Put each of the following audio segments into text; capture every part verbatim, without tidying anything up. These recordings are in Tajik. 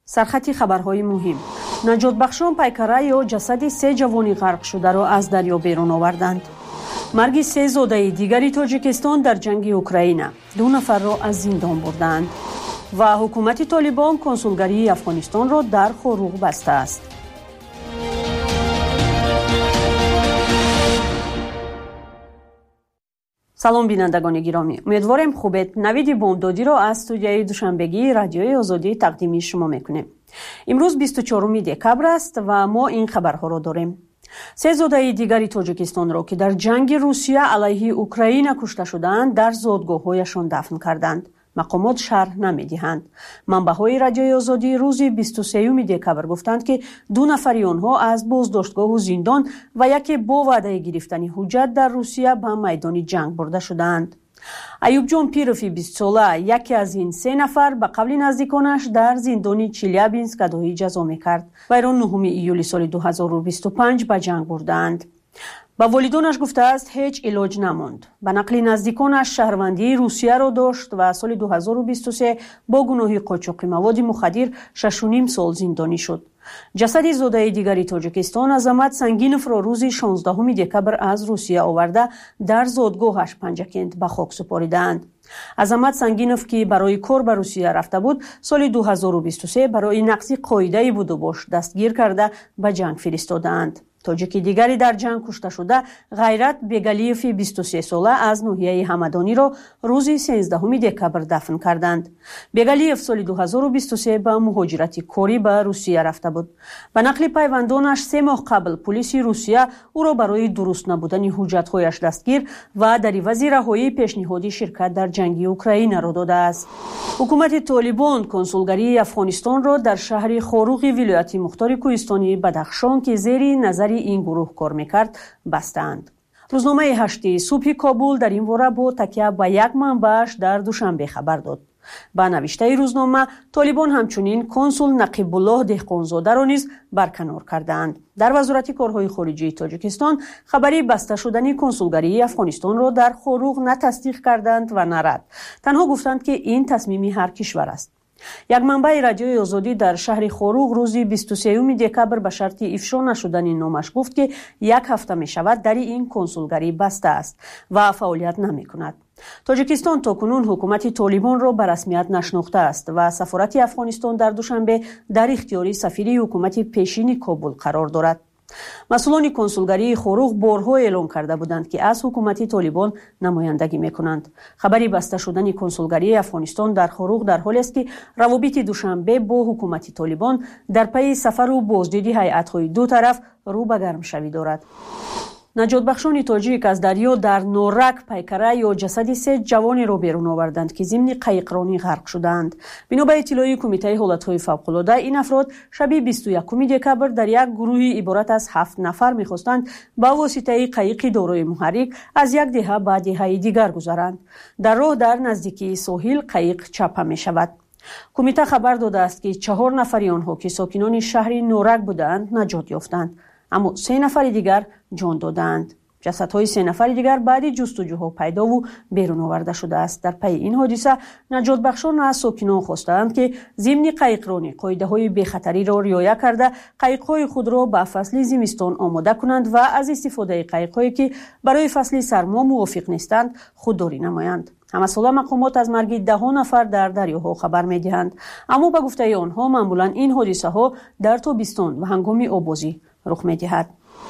سرخط خبرهای مهم. نجات بخشان پیکره یا جسد سه جوانی غرق شده را از دریا بیرون آوردند. مرگ سه زاده دیگری تاجیکستان در جنگ اوکراین، دو نفر را از زندان بردند. و حکومت طالبان کنسولگری افغانستان را در خروق بسته است. سلام بینندگان گرامی، امیدوارم خوبید. نوید بامدادی را از استودیوی دوشنبگی رادیوی آزادی تقدیم شما میکنیم. امروز بیست و چهارم دکبر است و ما این خبرها را داریم. سه زاده دیگری تاجیکستان را که در جنگ روسیه علیه اوکراین کشته شدند در زادگاه‌هایشان دفن کردند. مقامات شرح نمی‌دهند. منبع‌های رادیوی آزادی روز بیست و سوم دکبر گفتند که دو نفری آنها از بازداشتگاه و زندان و یکی با وعده گرفتن حجت در روسیه به میدان جنگ برده شدند. ایوب جان پیروفی بیست ساله یکی از این سه نفر به قول نزدیکانش در زندان چیلیابینسک ادای جزا می‌کرد و ایران نهم ایولی سال دو هزار و بیست و پنج به جنگ بردند. با والدانش گفته است هیچ علاج نماند. به نقل نزدیکانش شهروندی روسیه را داشت و سال دو هزار و بیست و سه با گناه قاچاق مواد مخدر شش و نیم سال زندانی شد. جسد زاده دیگری تاجیکستان عظمت سنگینوف را روز شانزدهم دکبر از روسیه آورده در زادگاهش پنجکند به خاک سپاریدند. عظمت سنگینوف که برای کار به روسیه رفته بود، سال دو هزار و بیست و سه برای نقض قاعده بود و باش دستگیر کرده به جنگ فرستادند. تاجیک دیگری در جنگ کشته شده غیرت بیگلیف بیست و سه ساله از ناحیه همدانی را روز سیزدهم دکبر دفن کردند. بیگلیف سال دو هزار و بیست و سه به مهاجرت کاری به روسیه رفته بود. به نقل پیوندانش سه ماه قبل پلیس روسیه او را برای درست نبودن حجت‌هایش دستگیر و در عوض رهایی پیشنهادی شرکت در جنگ اوکراین را داده است. حکومت طالبان کنسولگری افغانستان را در شهر خاروق ولایت مختار کوهستانی بدخشان که زیر نظر این گروه کار میکرد بستند. روزنامه هشت صبح کابل در این باره با تکیه به یک منبعش در دوشنبه خبر داد. با نوشته روزنامه طالبان همچنین کنسول نقیب الله دهقانزاده را نیز برکنار کردند. در وزارت کارهای خارجه تاجیکستان خبری بسته شدن کنسولگری افغانستان را در خاروق نه تصدیق کردند و نه رد. تنها گفتند که این تصمیم هر کشور است. یک منبع رادیوی آزادی در شهر خاروق روز بیست و سوم دکبر به شرط افشا نشدن نامش گفت که یک هفته می شود در این کنسولگری بسته است و فعالیت نمی کند. تاجیکستان تاکنون حکومت طالبان را به رسمیت نشناخته است و سفارت افغانستان در دوشنبه در اختیار سفیر حکومت پیشین کابل قرار دارد. مسئولان کنسولگری خاروق بارها اعلام کرده بودند که از حکومت طالبان نمایندگی میکنند. خبری بسته شدن کنسولگری افغانستان در خاروق در حالی است که روابط دوشنبه با حکومت طالبان در پی سفر و بازدید هیئت‌های دو طرف رو به گرم شوی دارد. نجات بخشان تاجیک از دریا در نورک پیکره یا جسد سه جوانی را بیرون آوردند که ضمن قایقرانی غرق شدند. بنا به اطلاع کمیته حالت‌های فوق‌العاده این افراد شب بیست و یکم دکبر در یک گروه عبارت از هفت نفر می‌خواستند با واسطه قایق دارای محرک از یک دهه به دهه دیگر گذرند. در راه در نزدیکی ساحل قایق چپه می‌شود. کمیته خبر داده است که چهار نفر آنها که ساکنان شهر نورک بودند نجات یافتند، اما سه نفر دیگر جان دادند. جسدهای سه نفر دیگر بعد جستجوها پیدا و بیرون آورده شده است. در پی این حادثه نجات بخشان از ساکنان خواستند که ضمن قایقرانی قاعده‌های بی‌خطری را رعایت کرده قایق‌های خود را به فصل زمستان آماده کنند و از استفاده قایق‌هایی که برای فصل سرما موافق نیستند خودداری نمایند. همساله مقامات از مرگ ده نفر در دریاها خبر می‌دهند، اما به گفته آنها معمولاً این حادثه‌ها در تابستان و هنگام آبازی رخ می‌دهد.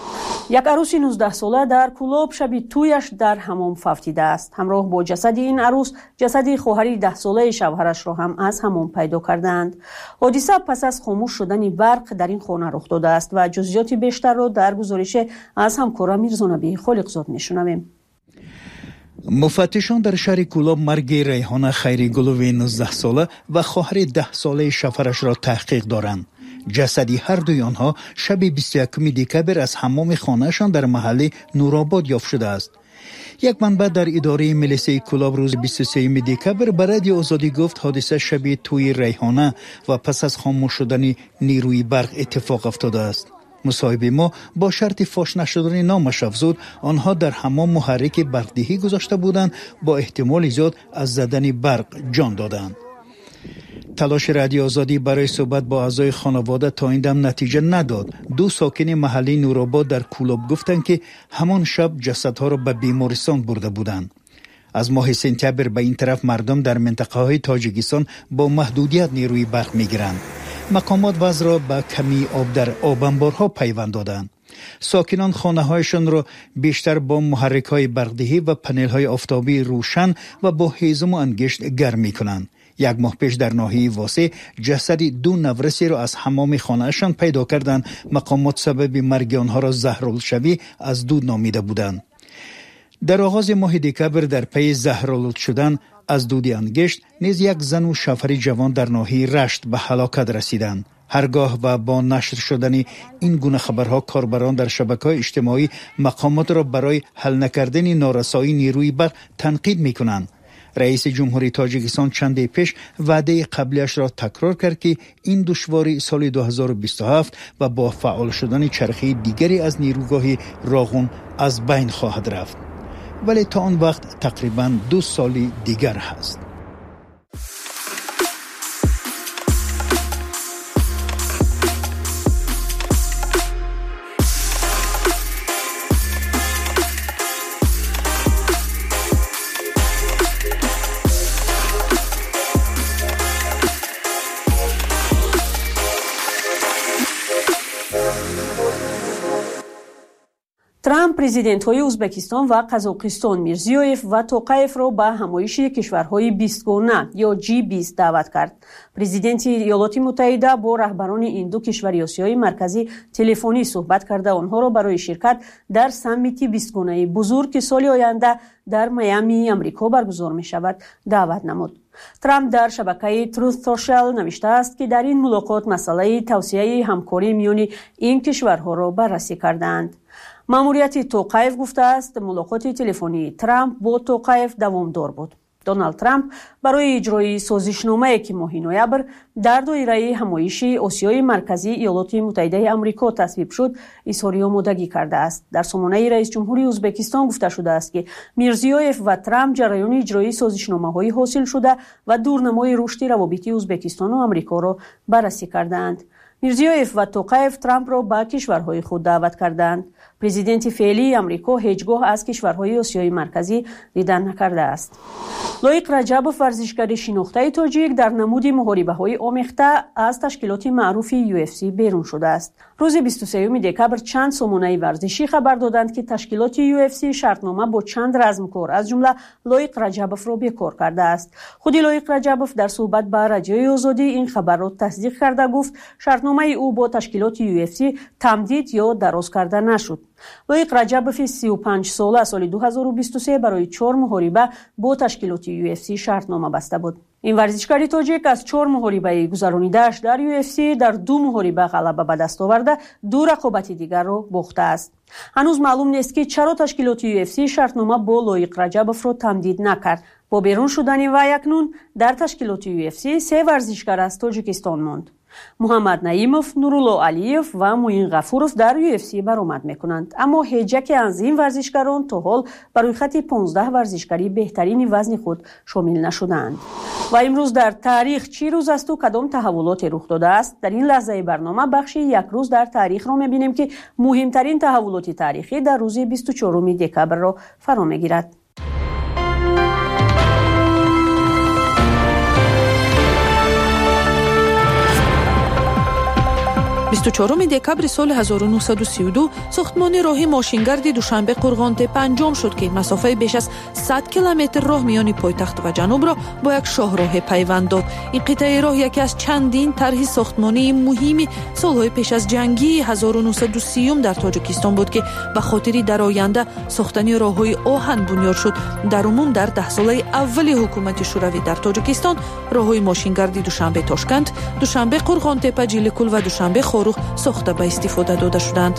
یک عروس نوزده ساله در کلاب شب تویش در حمام فوتیده است. همراه با جسد این عروس جسد خواهر ده ساله شوهرش را هم از حمام پیدا کردند. حادثه پس از خاموش شدن برق در این خانه رخ داده است و جزئیات بیشتر را در گزارش از همکارم میرزا نبی خالقزاد میشنویم. مفتشان در شهر کلاب مرگ ریحانه خیریگلوی نوزده ساله و خواهر ده ساله شوهرش را تحقیق دارند. جسدی هر دوی آنها شب بیست و یکم دکبر از حمام خانهشان در محله نورآباد یافت شده است. یک منبع در اداره ملیسه کلاب روز بیست و سوم دکبر به رادیو آزادی گفت حادثه شب توی ریحانه و پس از خاموش شدن نیروی برق اتفاق افتاده است. مصاحب ما با شرط فاش نشدن نامش افزود آنها در حمام محرک برقدهی گذاشته بودند، با احتمال زیاد از زدن برق جان دادند. تلاش رادیو آزادی برای صحبت با اعضای خانواده تا این دم نتیجه نداد. دو ساکن محلی نورآباد در کولاب گفتند که همان شب جسدها را به بیمارستان برده بودند. از ماه سپتامبر به این طرف مردم در منطقه های تاجیکستان با محدودیت نیروی برق میگیرند. مقامات وضع را به کمی آب در آب انبارها پیوند دادند. ساکنان خانه هایشان را بیشتر با محرک های برقدهی و پنل های آفتابی روشن و با هیزم و انگشت گرم می کنند. یک ماه پیش در ناحیه واسه جسد دو نورسی را از حمام خانهشان پیدا کردند. مقامات سبب مرگ آنها را زهرالشوی از دود نامیده بودند. در آغاز ماه دکمبر در پی زهرآلود شدن از دود انگشت نیز یک زن و شوهر جوان در ناحیه رشت به هلاکت رسیدند. هرگاه و با نشر شدن این گونه خبرها کاربران در شبکه‌های اجتماعی مقامات را برای حل نکردن نارسایی نیروی برق تنقید می‌کنند. رئیس جمهوری تاجیکستان چند پیش وعده قبلیش را تکرار کرد که این دشواری سال دو هزار و بیست و هفت و با فعال شدن چرخه دیگری از نیروگاه راغون از بین خواهد رفت. ولی تا آن وقت تقریباً دو سالی دیگر هست. ترامپ президентҳои ӯзбекистон ва қазоқистон мирзиёев ва тоқаевро ба ҳамоиши кишварҳои бистгона ё джи бист даъват кард. президенти иёлоти муттаҳида бо раҳбарони ин ду кишвари осиёи марказӣ телефонӣ суҳбат карда онҳоро барои ширкат дар саммити бистгонаи бузург ки соли оянда дар Майами, Амрико баргузор мешавад, даъват намуд. Трамп дар шабакаи Truth Social навиштааст ки дар ин мулоқот масъалаи тавсияи ҳамкории миёни ин кишварҳоро баррасӣ кардаанд. маъмурияти тоқаев гуфтааст мулоқоти телефонии Трамп бо тоқаев давомдор буд. Доналд Трамп барои иҷрои созишномае ки моҳи ноябр дар доираи ҳамоиши Осиёи марказӣ Иёлоти Муттаҳидаи Амрико тасвиб шуд, изҳори омодагӣ кардааст. Дар сомонаи раисҷумҳури Ӯзбекистон гуфта шудааст ки Мирзиёев ва Трамп ҷараёни иҷрои созишномаҳои ҳосилшуда ва дурнамои рушди равобити Ӯзбекистону Амрикоро баррасӣ кардаанд. Мирзиёев ва Тоқаев Трампро ба кишварҳои худ даъват карданд. Президенти феълии Амрико ҳеҷ гоҳ аз кишварҳои Осиёи марказӣ дидан накардааст. Лоиқ Раҷабов варзишгари шинохтаи тоҷик дар намуди муҳорибаҳои омехта аз ташкилоти маъруфи ю эф си берун шудааст. рӯзи бисту сеюми декабр чанд сомонаи варзишӣ хабар доданд ки ташкилоти ю эф си шартнома бо чанд размкор аз ҷумла Лоиқ Раҷабовро бекор кардааст. худи Лоиқ Раҷабов дар суҳбат ба Радиои Озодӣ ин хабарро тасдиқ карда гуфт шартномаи ӯ бо ташкилоти ю эф си тамдид ё дароз карда нашуд. Лоиқ Раҷабови си و پنج сола соли ду ҳазору бисту се барои чор муҳориба бо ташкилоти ю эф си шартнома баста буд. ин варзишгари тоҷик аз чор муҳорибаи гузаронидааш дар ю эф си дар ду муҳориба ғалаба ба даст оварда ду рақобати дигарро бохтааст. ҳанӯз маълум нест ки чаро ташкилоти ю эф си шартнома бо Лоиқ Раҷабовро тамдид накард. бо берун шудани вай акнун дар ташкилоти ю эф си се варзишгар аз Тоҷикистон монд. Муҳаммад Наимов, Нурулло Алиев ва Муин Ғафуров дар ю эф си баромад мекунанд. Аммо ҳеҷ яке аз ин варзишгарон то ҳол ба рӯйхати понздаҳ варзишгари беҳтарини вазни худ шомил нашудаанд. ва имрӯз дар таърих чӣ рӯз асту кадом таҳаввулоте рух додааст? Дар ин лаҳзаи барнома бахши як рӯз дар таърихро мебинем ки муҳимтарин таҳаввулоти таърихӣ дар рӯзи бисту чоруми декабрро фаро мегирад. бисту чоруми декабри соли ҳазору нуҳсаду сию ду сохтмони роҳи мошингарди Душанбе Қурғонтепа анҷом шуд ки масофаи беш аз сад километр роҳ миёни пойтахт ва ҷанубро бо як шоҳроҳе пайванд дод. ин қитъаи роҳ яке аз чандин тарҳи сохтмонии муҳими солҳои пеш аз ҷангии ҳазору нуҳсаду сиюм дар Тоҷикистон буд ки ба хотири дар оянда сохтани роҳҳои оҳан бунёд шуд. дар умум дар даҳсолаи аввали ҳукумати шӯравӣ дар Тоҷикистон роҳҳои мошингарди Душанбе Тошкент, Душанбе Қурғонтепа Ҷиликул ва Душанбе Хорух сохта ба истифода дода шуданд.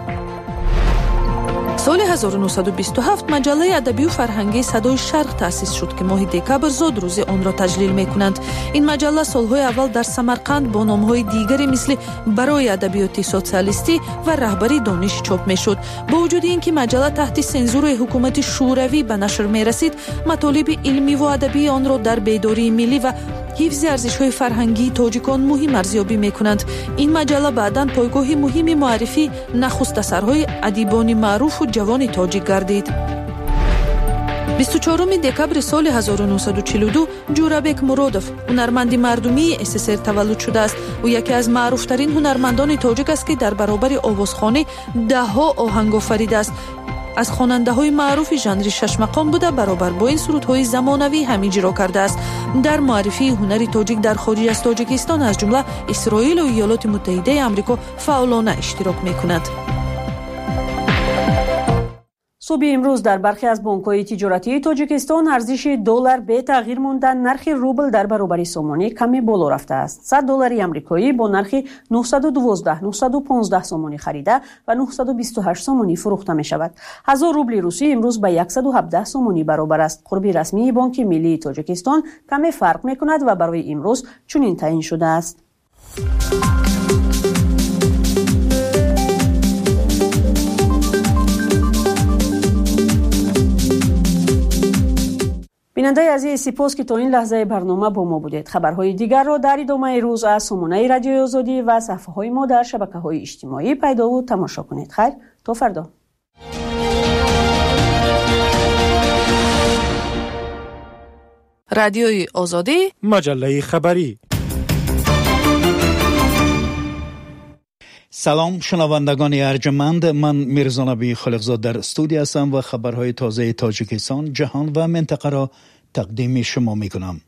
соли ҳазору нуҳсаду бисту ҳафт маҷаллаи адабию фарҳангии Садои Шарқ таъсис шуд ки моҳи декабр зод рӯзи онро таҷлил мекунанд. ин маҷалла солҳои аввал дар Самарқанд бо номҳои дигаре мисли Барои адабиёти социалистӣ ва Раҳбари дониш чоп мешуд. бо вуҷуди ин ки маҷалла таҳти сензураи ҳукумати шӯравӣ ба нашр мерасид, матолиби илмиву адабии онро дар бедории миллӣ ва حفظ ارزش‌های فرهنگی تاجیکان مهم ارزیابی می‌کنند. این مجله بعداً پایگاه مهم معرفی نخست اثرهای ادیبان معروف و جوان تاجیک گردید. بیست و چهارم دکبر سال هزار و نهصد و چهل و دو جورابک مرودوف هنرمند مردمی اس اس ار تولد شده است. او یکی از معروفترین هنرمندان تاجیک است که در برابر آوازخوانی ده ها آهنگ آفریده است. از خواننده‌های معروف ژانر شش مقام بوده، برابر با این سرودهای زمانوی هم اجرا کرده است. در معرفی هنر تاجیک در خارج از تاجیکستان از جمله اسرائیل و ایالات متحده آمریکا فعالانه اشتراک می‌کند. صبح امروز در برخی از بانک‌های تجارتی تاجیکستان ارزش دلار به تغییر مانده، نرخ روبل در برابر سومانی کمی بالا رفته است. صد دلار آمریکایی با نرخ نهصد و دوازده نهصد و پانزده سومانی خریده و نهصد و بیست و هشت سومانی فروخته می شود. هزار روبل روسی امروز به صد و هفده سومانی برابر است. قربی رسمی بانک ملی تاجیکستان کمی فرق می کند و برای امروز چنین تعیین شده است. بیننده عزیز، سپاس که تا این لحظه برنامه با ما بودید. خبرهای دیگر را در ادامه روز از سامانه رادیوی آزادی و صفحه‌های ما در شبکه‌های اجتماعی پیدا و تماشا کنید. خیر، تا فردا. رادیوی آزادی، مجله خبری. سلام شنوندگان ارجمند، من میرزا نبی خالقزاد در استودیو هستم و خبرهای تازه تاجیکستان، جهان و منطقه را تقدیم شما میکنم.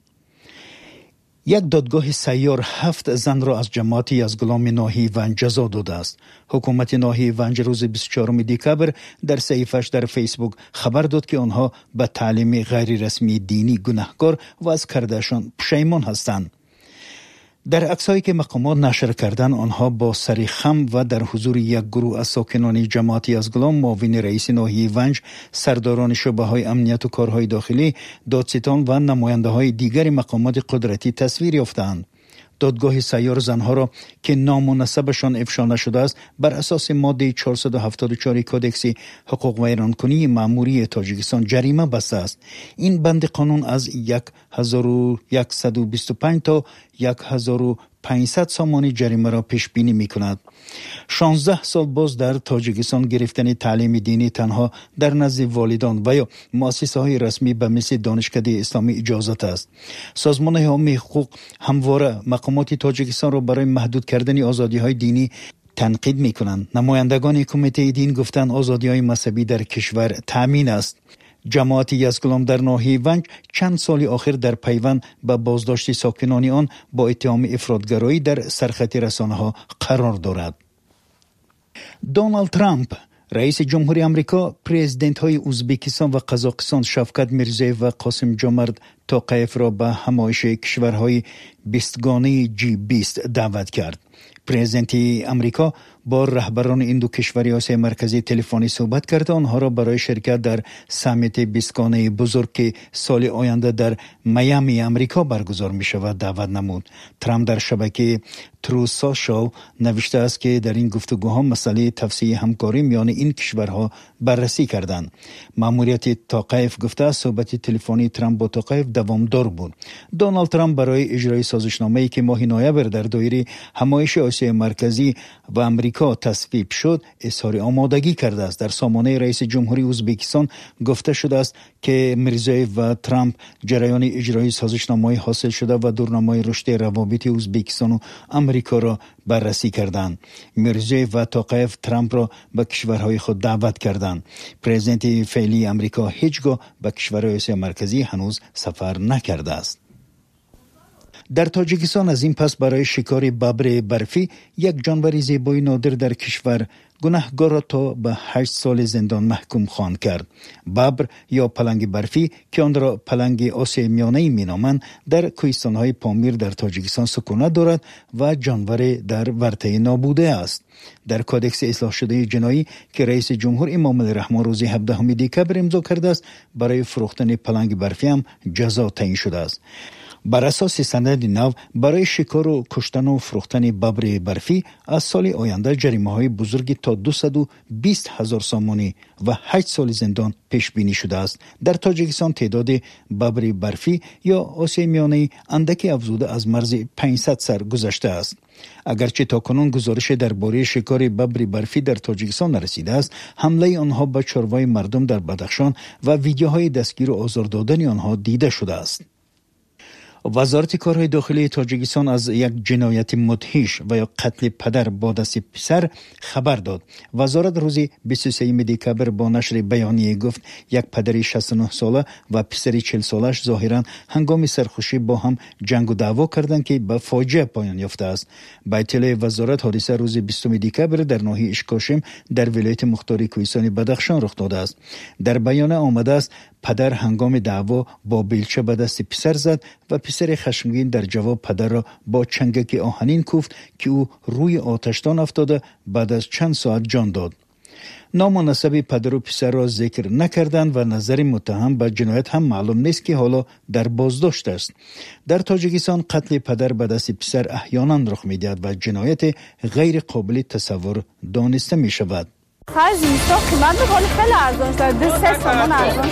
یک دادگاه سیار هفت زن را از جماعت یزدگلان ناحیه ونج جزا داده است. حکومت ناحیه ونج روز بیست و چهارم دکبر در صحیفه‌اش در فیسبوک خبر داد که آنها به تعلیم غیر رسمی دینی گناهکار و از کردهشان پشیمان هستند. در عکسایی که مقامات نشر کردن، آنها با سر خم و در حضور یک گروه از ساکنان جماعت یزدگلان، معاون رئیس ناحیه ونج، سرداران شعبه‌های امنیت و کارهای داخلی، دادستان و نماینده‌های دیگر مقامات قدرتی تصویر یافتند. دادگاه سیار زنها را که نام و نسبشان افشا نشده است بر اساس ماده چهارصد و هفتاد و چهار کودکس حقوق ویرانکنی مأموری تاجیکستان جریمه بسته است. این بند قانون از هزار و صد و بیست و پنج تا هزار و پانصد سامانی جریمه را پیش بینی می کند. شانزده سال باز در تاجیکستان گرفتن تعلیم دینی تنها در نزد والدان و یا مؤسسه های رسمی به مثل دانشکده اسلامی اجازت است. سازمان حامی حقوق همواره مقامات تاجیکستان را برای محدود کردن آزادی های دینی تنقید می کنند. نمایندگان کمیته دین گفتند آزادی های مذهبی در کشور تامین است. جماعت یزدگلان در ناحیه ونج چند سال آخر در پیوند به بازداشت ساکنان آن با اتهام افراطگرایی در سرخط رسانه‌ها قرار دارد. دونالد ترامپ رئیس جمهوری آمریکا پرزیدنت های ازبکستان و قزاقستان شوکت میرزیوف و قاسم جمارت توقیف را به همایش کشورهای بیستگانه جی بیست دعوت کرد. پرزیدنت آمریکا با رهبران این دو کشور آسیای مرکزی تلفنی صحبت کرد، آنها را برای شرکت در سمیت بیستگانه بزرگ که سال آینده در میامی آمریکا برگزار می شود دعوت نمود. ترامپ در شبکه ترو سوشال نوشته است که در این گفتگوها مسئله توسعه همکاری میان این کشورها بررسی کردند. مأموریت توقیف گفته است صحبت تلفنی ترامپ با توقیف دوامدار بود. دونالد ترامپ برای اجرای سازشنامه‌ای که ماه نوامبر در دایره همایش آسیای مرکزی و آمریکا تصویب شد اظهار آمادگی کرده است. در سامانه رئیس جمهوری ازبکستان گفته شده است که میرزیوف و ترامپ جریان اجرای سازشنامه‌های حاصل شده و دورنمای رشد روابط ازبکستان و آمریکا را بررسی کردند. میرزیوف و توقیف ترامپ را به کشورهای خود دعوت کردند. پرزیدنت فعلی آمریکا هیچگاه به کشورهای آسیای مرکزی هنوز سفر نکرده است. در تاجیکستان از این پس برای شکار ببر برفی یک جانور زیبای نادر در کشور گناهکار را تا به هشت سال زندان محکوم خواند کرد. ببر یا پلنگ برفی که آن را پلنگ آسیای میانه مینامند در کوهستان‌های پامیر در تاجیکستان سکونت دارد و جانور در ورطه نابوده است. در کودکس اصلاح شده جنایی که رئیس جمهور امام الرحمن روز هفدهم دکبر امضا کرده است برای فروختن پلنگ برفی هم جزا تعیین شده است. بر اساس سند نو برای شکار و کشتن و فروختن ببر برفی از سال آینده جریمه های بزرگی تا دویست و بیست هزار سامانی و هشت سال زندان پیش بینی شده است. در تاجیکستان تعداد ببر برفی یا آسیای میانه اندکی افزوده از مرز پانصد سر گذشته است. اگرچه تاکنون گزارش درباره شکار ببر برفی در تاجیکستان نرسیده است، حمله آنها به چروای مردم در بدخشان و ویدیوهای دستگیر و آزار دادن آنها دیده شده است. وزارت کارهای داخلی تاجیکستان از یک جنایت مدهش و یا قتل پدر با دست پسر خبر داد. وزارت روز بیست و سوم دکبر با نشر بیانیه گفت یک پدر شصت و نه ساله و پسر چهل سالش ظاهرا هنگام سرخوشی با هم جنگ و دعوا کردند که به فاجعه پایان یافته است. به اطلاع وزارت حادثه روز بیستم دکبر در ناحیه اشکاشم در ولایت مختار کوهستان بدخشان رخ داده است. در بیانیه آمده است پدر هنگام دعوا با بیلچه به دست پسر زد و پسر خشمگین در جواب پدر را با چنگک آهنین کوفت که او روی آتشدان افتاده بعد از چند ساعت جان داد. نام و نسب پدر و پسر را ذکر نکردند و نظر متهم به جنایت هم معلوم نیست که حالا در بازداشت است. در تاجیکستان قتل پدر به دست پسر احیانا رخ می‌دهد و جنایت غیر قابل تصور دانسته می شود. خرج نیستا قیمت بکنه خیلی ارزان شده دو سه سامان ارزان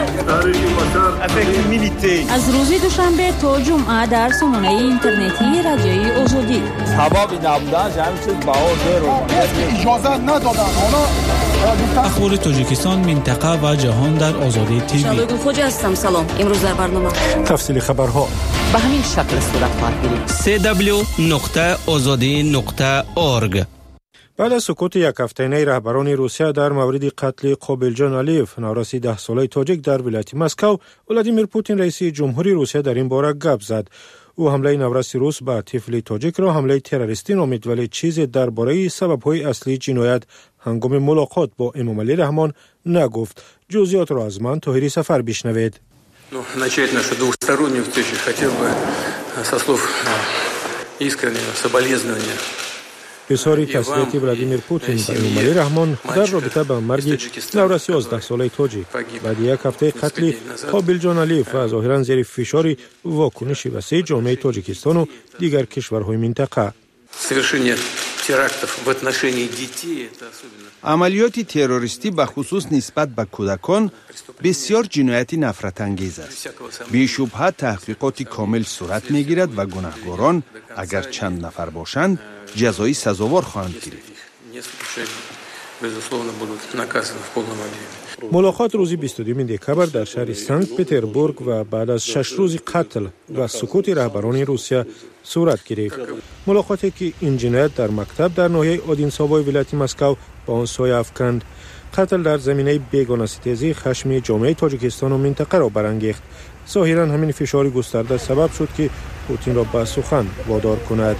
شده. از روز دوشنبه تا جمعه در سامانه اینترنتی رادیوی آزادی سبابی نبودن جمع چیز بهار رو اجازه ندادن. اخبار تاجیکستان، منطقه و جهان در آزادی تیوی. شادو خوجا هستم. سلام. امروز در برنامه تفصیل خبرها به همین شکل صورت خواهد گرفت. سی دبلیو نقطه آزادی نقطه اورگ. بعد از سکوت یک هفته‌ای رهبران روسیه در مورد قتل قوبیلجان علیف، نوراسی ده ساله تاجیک در ولایت مسکو، ولادیمیر پوتین رئیس جمهوری روسیه در این باره گپ زد. او حمله نوراسی روس به طفل تاجیک را حمله تروریستی نامید، ولی چیزی درباره سبب‌های اصلی جنایت هنگام ملاقات با امام علی رحمان نگفت. جزئیات را از من طاهری سفر بشنوید. начать нашу двухстороннюю встречу хотел бы со слов искреннего соболезнования. اظهار تسلیت ولادیمیر پوتین به امام علی رحمان در رابطه با مرگ نوراس یازده ساله تاجیک بعد یک هفته قتل قوبیلجان علیف و ظاهرا زیر فشار واکنش وسیع جامعه تاجیکستان و دیگر کشورهای منطقه. عملیات تروریستی به خصوص نسبت به کودکان بسیار جنایت نفرت انگیز است. بی شبهه تحقیقات کامل صورت می گیرد و گناهکاران اگر چند نفر باشند جزایی سزاوار خواهند گرفت. ملاقات روز بیست و دو دکبر در شهر سنت پتربورگ و بعد از شش روز قتل و سکوت رهبران روسیه صورت گرفت. ملاقاتی که این جنایت در مکتب در ناحیه اودینساوای ولایت مسکو با آن سایه افکند. قتل در زمینه بیگانه ستیزی خشم جامعه تاجیکستان و منطقه را برانگیخت. ظاهرا همین فشار گسترده سبب شد که پوتین را به سخن وادار کند.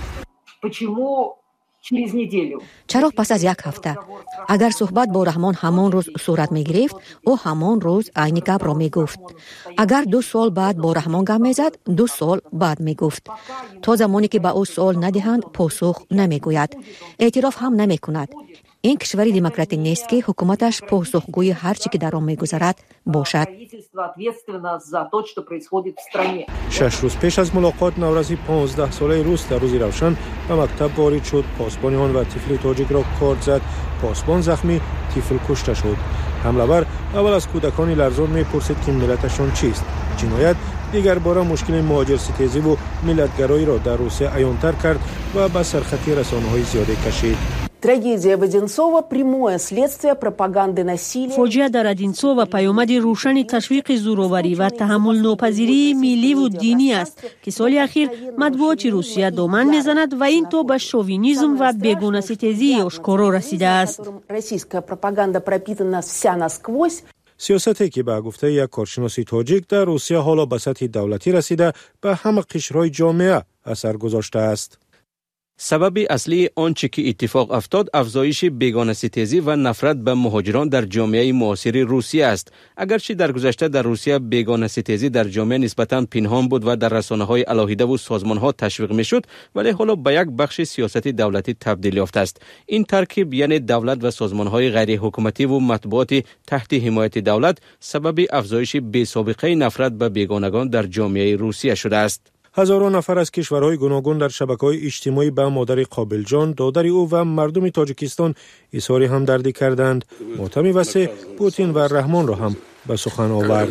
چرا پس از یک هفته؟ اگر صحبت با رحمان همان روز صورت می گرفت، او همان روز عین گپ را می گفت. اگر دو سال بعد با رحمان گپ می زد، دو سال بعد می گفت. تا زمانی که به او سوال ندهند، پاسخ نمی گوید. اعتراف هم نمی کند. این کشوری دموکراتی نیست که حکومتش پاسخگوی هر چی که در آن می‌گذرد باشد. شش روز پیش از ملاقات نوروزی پانزده ساله روس در روز روشن به مکتب وارد شد. پاسبان آن و طفل تاجیک را کارد زد. پاسبان زخمی، طفل کشته شد. حمله‌آور اول از کودکان لرزان می‌پرسید که ملتشان چیست. جنایت دیگر باره مشکل مهاجرستیزی و ملتگرایی را در روسیه عیان‌تر کرد و به سرخطی رسانه‌های زیاده کشید. Трагедия в Одинцово – прямое следствие пропаганды насилия. فوجیه در ادینسوو پیامد روشن تشویق زورآوری و تحمل ناپذیری ملی و دینی است که سال اخیر مطبوعات روسیه دامن میزند و این تو به شووینیسم و بیگانه ستیزی آشکارا رسیده است. Российская пропаганда пропитана вся насквозь. سیاستی که به گفته یک کارشناس تاجیک در روسیه حالا به سطح دولتی رسیده به همه قشرهای جامعه اثر گذاشته است. سبب اصلی آنچه که اتفاق افتاد افزایش بیگانه‌ستیزی و نفرت به مهاجران در جامعه معاصر روسیه است. اگرچه در گذشته در روسیه بیگانه‌ستیزی در جامعه نسبتاً پنهان بود و در رسانه‌های علاهیده و سازمان‌ها تشویق می‌شد، ولی حالا به یک بخش سیاست دولتی تبدیل یافته است. این ترکیب یعنی دولت و سازمان‌های غیر حکومتی و مطبوعات تحت حمایت دولت سبب افزایش بی‌سابقه نفرت به بیگانگان در جامعه روسیه شده است. هزاران نفر از کشورهای گوناگون در شبکه‌های اجتماعی به مادر قابل جان، دادر او و مردم تاجیکستان اظهار همدردی کردند. ماتم وسیع پوتین و رحمان را هم به سخن آورد.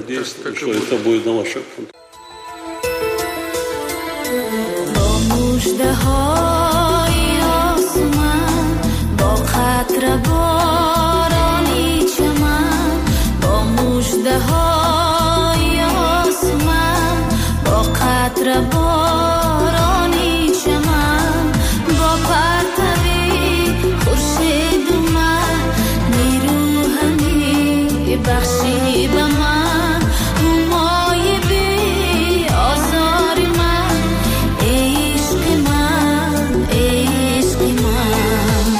بارانی چمن با پرتوی خورشید اومد نیرو همی بخشی به من همای بی آزار من عشق من عشق من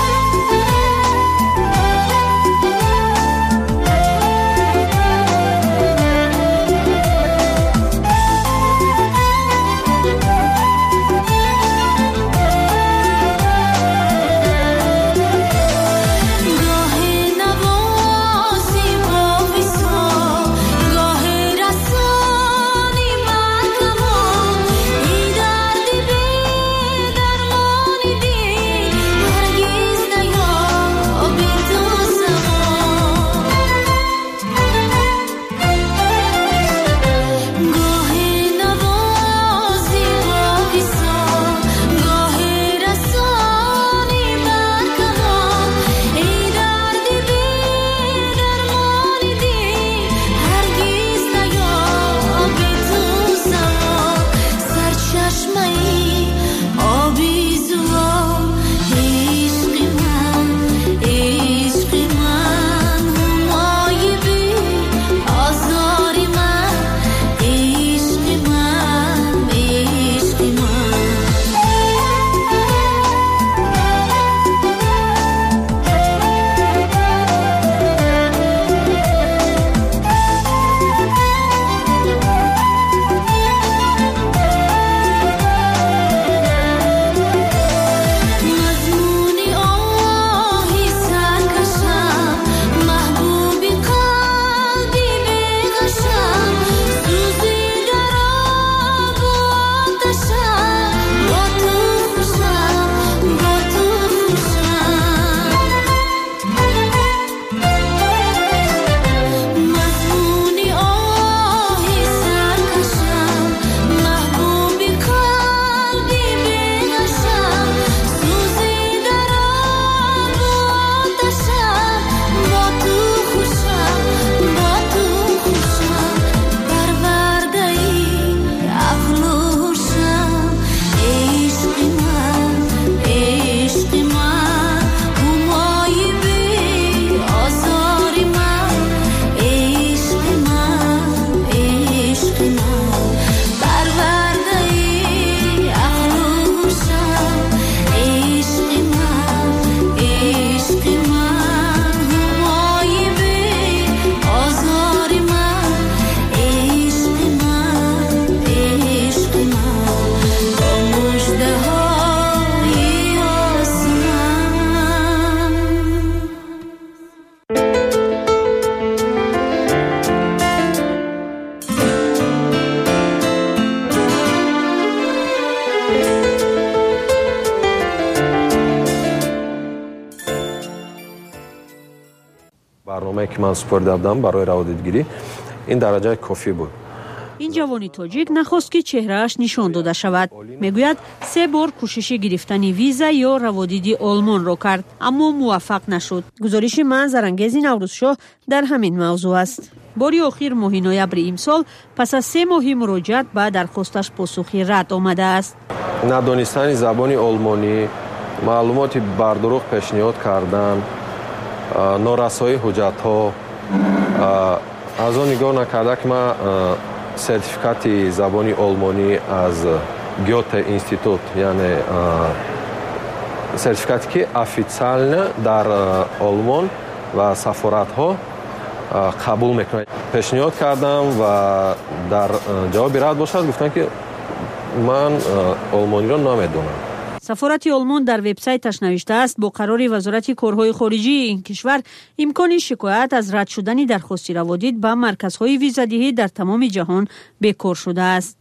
برنامه که من سپرده بودم برای روادیدگیری این درجه کافی بود. این جوانی تاجیک نخواست که چهرهش نشان داده شود. میگوید سه بار کوشش گرفتن ویزا یا روادیدی آلمان را کرد اما موفق نشد. گزارش منظرانگیز نوروزشاه در همین موضوع است. باری آخر ماه نوامبر امسال پس از سه ماه مراجعت به درخواستش پاسخی رد آمده است. ندانستن زبان آلمانی، معلومات بردروغ پیشنهاد کردن، نارسایی حجت‌ها، از آن نگاه نکرده که من سرتیفیکات زبان آلمانی از گیوته اینستیتوت یعنی сертификате ки официально дар олмон ва сафоратҳо қабул мекунад. Пешниҳод кардам ва дар ҷавоби рад бошад гуфтанд ки ман олмониро намедонам. сафорати олмон дар вебсайташ навиштааст бо қарори вазорати корҳои хориҷии ин кишвар имкони шикоят аз рад шудани дархости раводид ба марказҳои визадиҳӣ дар тамоми ҷаҳон бекор шудааст.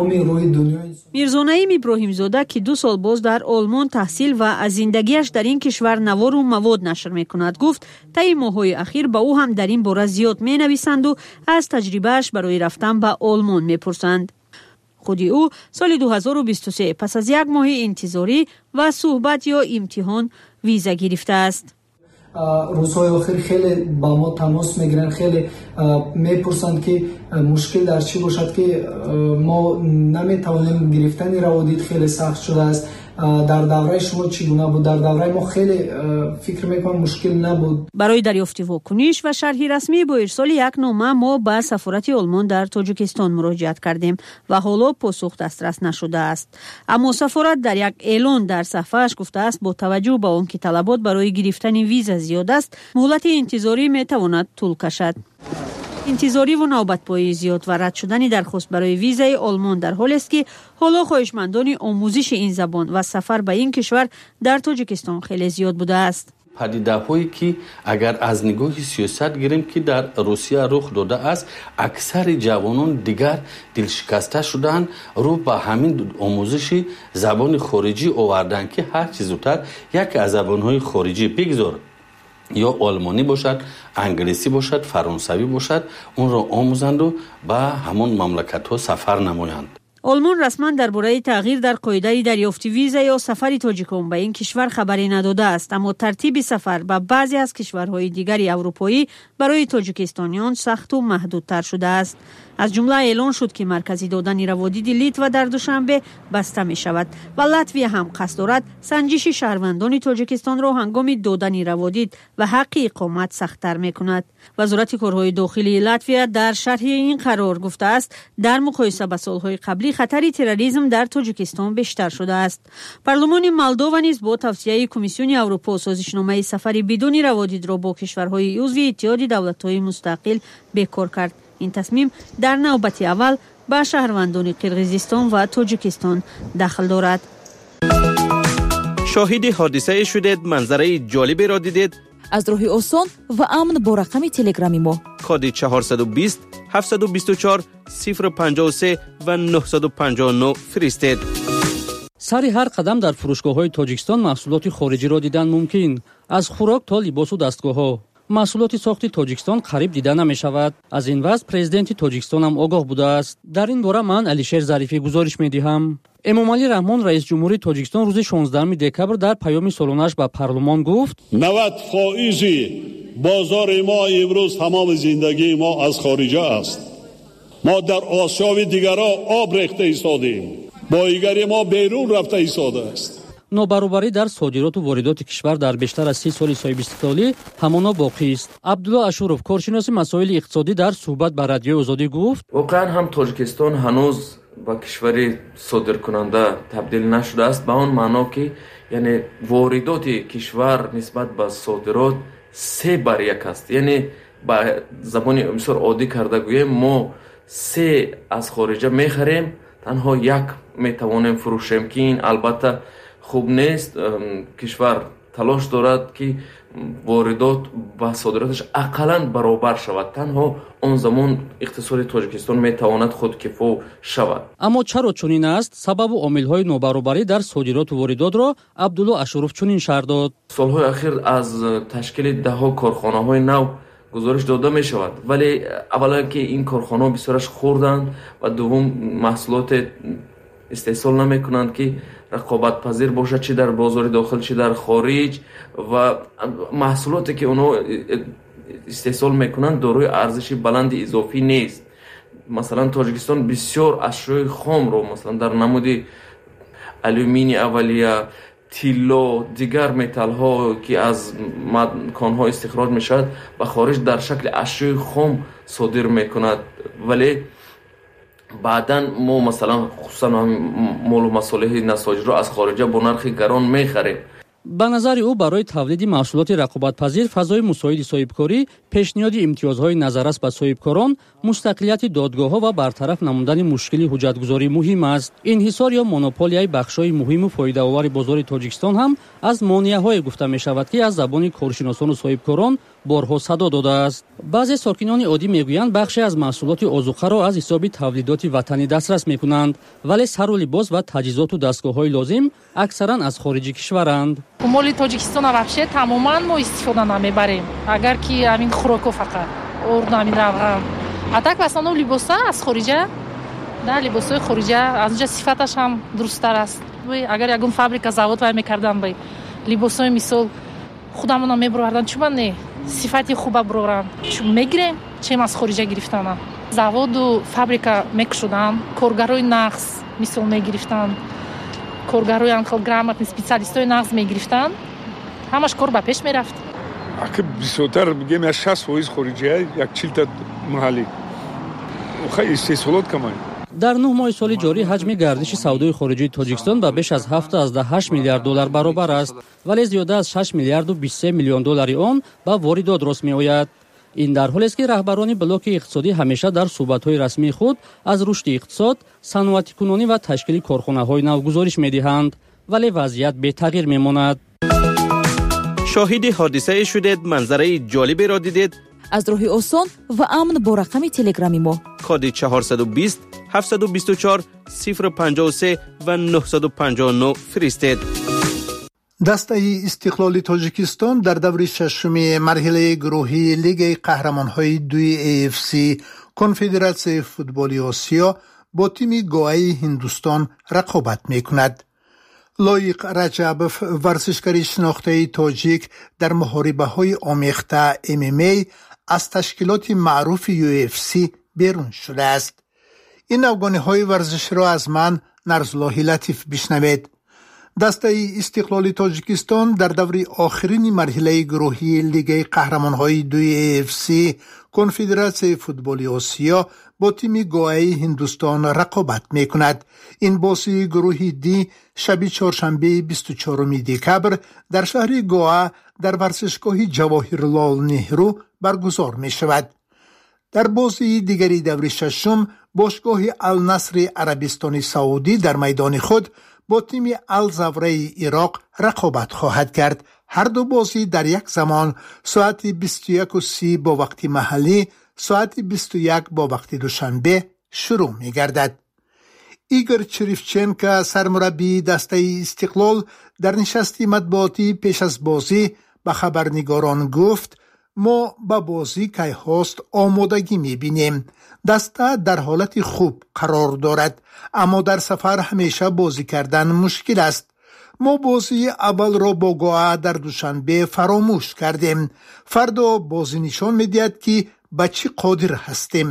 мирзонаим иброҳимзода ки ду сол боз дар олмон таҳсил ва аз зиндагиаш дар ин кишвар навору мавод нашр мекунад гуфт таи моҳҳои ахир ба ӯ ҳам дар ин бора зиёд менависанду аз таҷрибааш барои рафтан ба олмон мепурсанд. худи ӯ соли ду ҳазору бисту се пас аз як моҳи интизорӣ ва суҳбат ё имтиҳон виза гирифтааст. рӯзҳои охир хеле ба мо тамос мегиранд, хеле мепурсанд ки мушкил дар чӣ бошад ки мо наметавонем гирифтани раводид хеле сахт шудааст. дар давраи шумо чӣ гуна буд? Дар давраи мо хеле фикр мекунам мушкил набуд. барои дарёфти вокуниш ва шарҳи расмӣ бо ирсоли як нома мо ба сафорати олмон дар тоҷикистон муроҷиат кардем ва ҳоло посух дастрас нашудааст. аммо сафорат дар як эълон дар саҳифааш гуфтааст бо таваҷҷӯҳ ба он ки талабот барои гирифтани виза зиёд аст, муҳлати интизорӣ метавонад тӯл кашад. интизориву навбатпоии зиёд ва рад шудани дархост барои визаи олмон дар ҳолест ки ҳоло хоҳишмандони омӯзиши ин забон ва сафар ба ин кишвар дар тоҷикистон хеле зиёд будааст. падидаҳое ки агар аз нигоҳи сиёсат гирем ки дар русия рух додааст, аксари ҷавонон дигар дилшикаста шудаанд, рӯ ба ҳамин омӯзиши забони хориҷӣ оварданд ки ҳарчи зудтар яке аз забонҳои хориҷӣ бигзор ё олмонӣ бошад, англисӣ бошад, фаронсавӣ бошад, онро омӯзанду ба ҳамон мамлакатҳо сафар намоянд. олмон расман дар бораи тағйир дар қоидаи дарёфти виза ё сафари тоҷикон ба ин кишвар хабаре надодааст, аммо тартиби сафар ба баъзе аз кишварҳои дигари аврупоӣ барои тоҷикистониён сахту маҳдудтар шудааст. аз ҷумла эълон шуд ки маркази додани раводиди Литва дар душанбе баста мешавад ва Латвия ҳам қасд дорад санҷиши шаҳрвандони тоҷикистонро ҳангоми додани раводид ва ҳаққи иқомат сахттар мекунад. вазорати корҳои дохилии Латвия дар шарҳи ин қарор гуфтааст дар муқоиса ба солҳои қаблӣ хатари терроризм дар тоҷикистон бештар шудааст. парлумони Молдова низ бо тавсияи Комиссиони Аврупо созишномаи сафари бидуни раводидро бо кишварҳои узви Иттиҳоди давлатҳои мустақил бекор кард. ин тасмим дар навбати аввал ба шаҳрвандони Қирғизистон ва Тоҷикистон дахл дорад. шоҳиди ҳодисае шудед, манзараи ҷолиберо дидед? аз роҳи осон ва амн бо рақами телеграми мо коди чаҳорсаду бист ҳафтсаду бисту чор сифр панҷоҳу се ва нӯҳсаду панҷоҳу нӯ фиристед. сари ҳар қадам дар фурӯшгоҳҳои Тоҷикистон маҳсулоти хориҷиро дидан мумкин, аз хӯрок то либосу дастгоҳҳо. маҳсулоти сохти Тоҷикистон қариб дида намешавад. аз ин вазъ президенти Тоҷикистон ҳам огоҳ будааст. дар ин бора ман Алишер Зарифӣ гузориш медиҳам. эмомалӣ раҳмон раис ҷумҳурии Тоҷикистон рӯзи шонздаҳуми декабр дар паёми солонааш ба парлумон гуфт: навад фоизи бозори мо имрӯз тамоми зиндагии мо аз хориҷа аст. мо дар осёви дигаро об рехта истодем, боигари мо берун рафта истодааст. нобаробарӣ дар содироту воридоти кишвар дар бештар аз си соли соҳибистиқлолӣ ҳамона боқист. Абдулло Ашуров, коршиноси масоили иқтисодӣ, дар суҳбат ба Радиои Озодӣ гуфт: воқеан ҳам Тоҷикистон ҳанӯз ба кишвари содиркунанда табдил нашудааст, ба он маъно ки яъне воридоти кишвар нисбат ба содирот се бар як аст. яъне ба забони бисёр оддӣ карда гӯем, мо се аз хориҷа мехарем, танҳо як метавонем фурӯшем, ки ин албатта хуб нест. кишвар талош дорад ки воридот ба содираташ ақаллан баробар шавад. танҳо он замон иқтисоди Тоҷикистон метавонад худкифо шавад. аммо чаро чунин аст? Сабабу омилҳои нобаробарӣ дар содироту воридотро Абдулло Ашуров чунин шарҳ дод: солҳои ахир аз ташкили даҳҳо корхонаҳои нав гузориш дода мешавад, вале аввалан ки ин корхонаҳо бисёраш хурданд ва дуввум маҳсулоте истеҳсол намекунанд ки рақобатпазир бошад, чӣ дар бозори дохил, чӣ дар хориҷ, ва маҳсулоте ки онҳо истеҳсол мекунанд дорои арзиши баланди изофӣ нест. масалан Тоҷикистон бисёр ашёи хомро, масалан дар намуди алюмини аввалия, тилло, дигар металлҳо ки аз конҳо истихроҷ мешавад ба хориҷ дар шакли ашёи хом содир мекунад. вале баъдан мо масалан хусусан молу масолиҳи насоҷиро аз хориҷа бо нархи гарон мехарем. ба назари ӯ барои тавлиди маҳсулоти рақобатпазир фазои мусоиди соҳибкорӣ, пешниҳоди имтиёзҳои назаррас ба соҳибкорон, мустақилияти додгоҳҳо ва бартараф намудани мушкили ҳуҷҷатгузорӣ муҳим аст. Инҳисор ё монополияи бахшҳои муҳиму фоидаовари бозори Тоҷикистон ҳам аз монеаҳое гуфта мешавад, ки аз забони коршиносону соҳибкорон борҳо садо додааст. баъзе сокинони оддӣ мегӯянд бахше аз маҳсулоти озуқаро аз ҳисоби тавлидоти ватанӣ дастрас мекунанд, вале сару либос ва таҷҳизоту дастгоҳҳои лозим аксаран аз хориҷи кишваранд. моли Тоҷикистон вообще тамоман мо истифода намебарем, агар ки амин хӯроко фақат орду амин равған. А так в основном либоса аз хориҷа, да, либосои хориҷа аз онҷа сифаташ ҳам дурусттар аст. Агар ягон фабрика завод вай мекардам бай либосои мисол худамона мебурордан, чума не сифати хуба бурорам, чу мегирем, чем аз хориҷа гирифтанам. Заводу фабрика мекушудам, коргарои нағз мисол мегирифтан, коргарои анхел грамотни специалистои нағз мегирифтан, ҳамаш кор ба пеш мерафт. Аки бисёртар бигем я шаст фоиз хориҷия, як чилта маҳаллӣ. Охай истеҳсолот камай. дар нӯҳ моҳи соли ҷорӣ ҳаҷми гардиши савдои хориҷии Тоҷикистон ба беш аз ҳафтаду ҳашт миллиард доллар баробар аст, вале зиёда аз шаш миллиарду бисту се миллион доллари он ба воридот рост меояд. ин дар ҳолест ки раҳбарони блоки иқтисодӣ ҳамеша дар суҳбатҳои расмии худ аз рушди иқтисод, саноатикунонӣ ва ташкили корхонаҳои нав гузориш медиҳанд, вале вазъият бетағйир мемонад. шоҳиди ҳодисае шудед, манзараи ҷолиберо дидед? аз роҳи осон ва амн бо рақами телеграми мо коди чаҳорсаду бист ҳафтсаду бисту чор сифр панҷоҳу се ва нӯҳсаду панҷоҳу нӯ фиристед. дастаи истиқлоли Тоҷикистон дар даври шашуми марҳилаи гурӯҳии Лигаи қаҳрамонҳои дуи эй эф си Конфедератсияи футболи Осиё бо тими Гоаи Ҳиндустон рақобат мекунад. лоиқ Раҷабов, варзишгари шинохтаи тоҷик дар муҳорибаҳои омехта эм эм эй аз ташкилоти маъруфи ю эф си берун шудааст. ин афғониҳои варзиширо аз ман Нарзуллоҳи Латиф бишнавед. дастаи истиқлоли Тоҷикистон дар даври охирини марҳилаи гурӯҳии Лигаи қаҳрамонҳои дуи эй эф си Конфедератсияи футболи Осиё бо тими Гоаи Ҳиндустон рақобат мекунад. ин боси гурӯҳи Ди шаби чоршанбеи бисту чоруми декабр дар шаҳри Гоа дар варзишгоҳи Ҷавоҳирлол Неҳру баргузор мешавад. дар бозии дигари даври шашум бошгоҳи Ал-Насри Арабистони Саудӣ дар майдони худ бо тими Ал-Завраи Ироқ рақобат хоҳад кард. ҳарду бозӣ дар як замон соати бисту яку си бо вақти маҳаллӣ, соати бисту як бо вақти душанбе шурӯъ мегардад. Игор Чирифченко, сармураббии дастаи Истиқлол, дар нишасти матбуотӣ пеш аз бозӣ ба хабарнигорон гуфт: мо ба бозӣ кайҳост омодагӣ мебинем. даста дар ҳолати хуб қарор дорад, аммо дар сафар ҳамеша бозӣ кардан мушкил аст. мо бозии аввалро бо Гоа дар душанбе фаромӯш кардем. фардо бозӣ нишон медиҳад ки ба чӣ қодир ҳастем.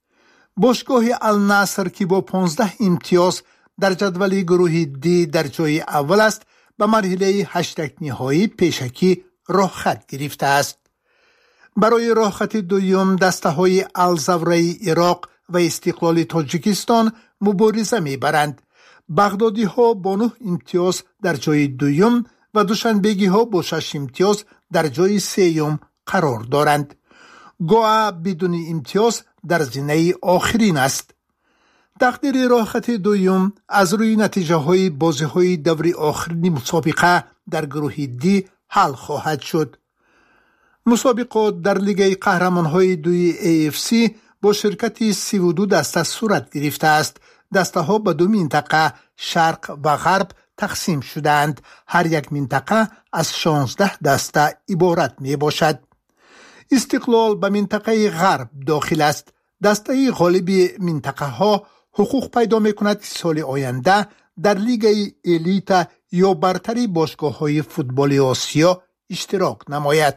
бошгоҳи Ал-Наср ки бо понздаҳ имтиёз дар ҷадвали гурӯҳи Ди дар ҷойи аввал аст, ба марҳилаи ҳаштакниҳоӣ пешакӣ роҳхат гирифтааст. барои роҳхати дуюм дастаҳои Ал-Завраи Ироқ ва Истиқлоли Тоҷикистон мубориза мебаранд. бағдодиҳо бо нӯҳ имтиёз дар ҷойи дуюм ва душанбегиҳо бо шаш имтиёз дар ҷойи сеюм қарор доранд. Гоа бидуни имтиёз дар зинаи охирин аст. тақдири роҳхати дуюм аз рӯи натиҷаҳои бозиҳои даври охирини мусобиқа дар гурӯҳи Ди ҳал хоҳад шуд. мусобиқот дар Лигаи қаҳрамонҳои дуи эй эф си бо ширкати сиву ду даста сурат гирифтааст. дастаҳо ба ду минтақа шарқ ва ғарб тақсим шудаанд. ҳар як минтақа аз шонздаҳ даста иборат мебошад. Истиқлол ба минтақаи ғарб дохил аст. дастаи ғолиби минтақаҳо ҳуқуқ пайдо мекунад ки соли оянда дар Лигаи элита ё бартари бошгоҳҳои футболи Осиё иштирок намояд.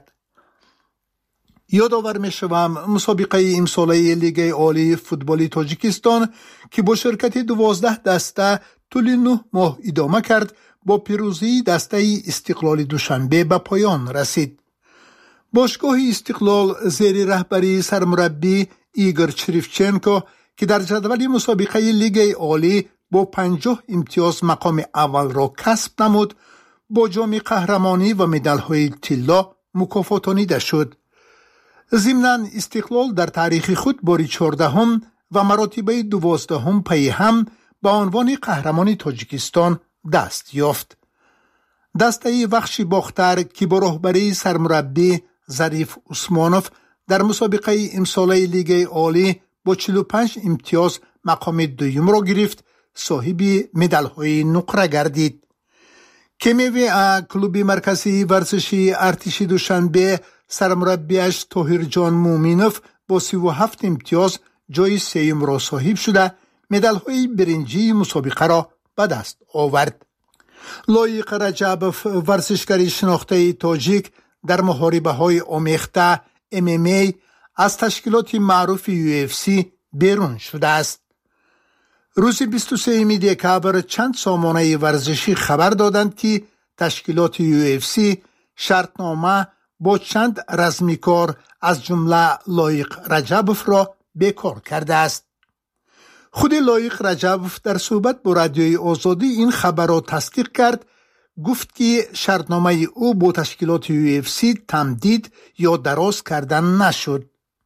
ёдовар мешавам, мусобиқаи имсолаи Лигаи олии футболи Тоҷикистон ки бо ширкати дувоздаҳ даста тӯли нӯҳ моҳ идома кард, бо пирӯзии дастаи Истиқлоли Душанбе ба поён расид. бошгоҳи Истиқлол зери раҳбарии сармураббӣ Игор Чирифченко ки дар ҷадвали мусобиқаи Лигаи олӣ бо панҷоҳ имтиёз мақоми аввалро касб намуд, با جام قهرمانی و مدال‌های طلا مکافاتانیده شد. ضمناً استقلال در تاریخ خود باری چهاردهم و مراتبه دوازدهم پی هم به عنوان قهرمان تاجیکستان دست یافت. دسته وخش باختر که با رهبری سرمربی ظریف عثمانوف در مسابقه امساله لیگ عالی با چهل و پنج امتیاز مقام دوم را گرفت، صاحب مدال‌های نقره گردید. کمیوی کلوب مرکزی ورزشی ارتش دوشنبه سرمربیش طاهر جان مومینوف با سی و هفت امتیاز جای سوم را صاحب شده مدال‌های برنجی مسابقه را به دست آورد. لایق رجبوف ورزشکار شناخته تاجیک در محاربه‌های آمیخته ام ام ای از تشکیلات معروف یو اف سی بیرون شده است. روز بیست و سوم دکبر چند سامانه ورزشی خبر دادند که تشکیلات یو اف سی شرطنامه با چند رزمیکار از جمله لایق رجبوف را بیکار کرده است. خود لایق رجبوف در صحبت با رادیوی آزادی این خبر را تصدیق کرد، گفت که شرطنامه او با تشکیلات یو اف سی تمدید یا دراز کردن نشد.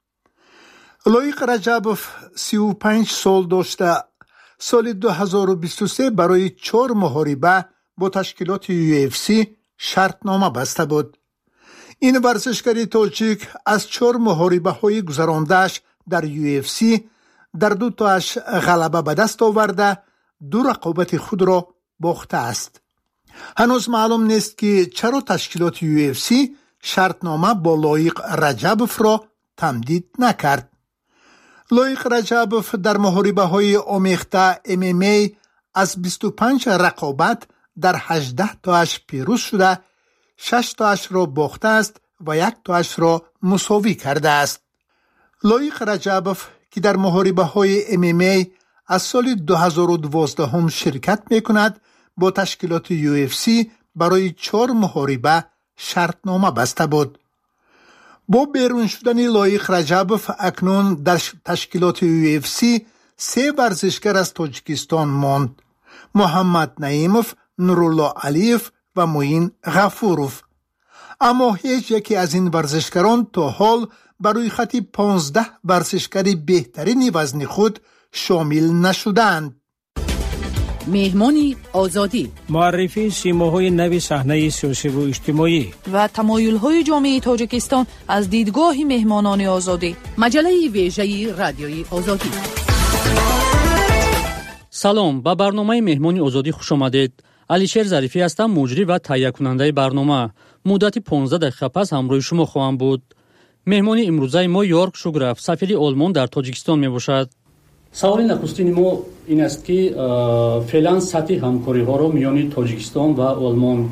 لایق رجبوف سی و پنج سال داشته. سال دو هزار و بیست و سه برای چهار محاربه با تشکیلات یو اف سی شرطنامه بسته بود. این ورزشکار تاجیک از چهار محاربه های گذراندهش در یو اف سی در دو تاش غلبه به دست آورده دو رقابت خود را باخته است. هنوز معلوم نیست که چرا تشکیلات یو اف سی شرطنامه با لایق رجبوف را تمدید نکرد. لایق رجبوف در محاربه های آمیخته ام ام ای از بیست و پنج رقابت در هجده تاش پیروز شده، شش تاش را باخته است و یک تاش را مساوی کرده است. لایق رجبوف که در محاربه های ام ام ای از سال دو هزار و دوازده هم شرکت می کند با تشکیلات یو اف سی برای چهار محاربه شرطنامه بسته بود. با بیرون شدن لایق رجبوف اکنون در تشکیلات یو اف سی سه ورزشکار از تاجیکستان ماند: محمد نعیموف، نورالله علیف و معین غفوروف. اما هیچ یکی از این ورزشکاران تا حال برای خط پانزده ورزشکار بهترین وزن خود شامل نشدند. مهمانی آزادی، معرفی سیماهای نوی صحنه سیاسی و اجتماعی و تمایل‌های جامعه تاجیکستان از دیدگاه مهمانان آزادی. مجله ویژه رادیوی آزادی. سلام، با برنامه مهمانی آزادی خوش آمدید. علیشیر ظریفی هستم، مجری و تهیه کننده برنامه. مدت پانزده دقیقه پس همراه شما خواهم بود. مهمانی امروزه ما یورک شوگرف، سفیر آلمان در تاجیکستان می باشد. سوال نخستین ما این است که فعلا سطح همکاری ها را میان تاجیکستان و آلمان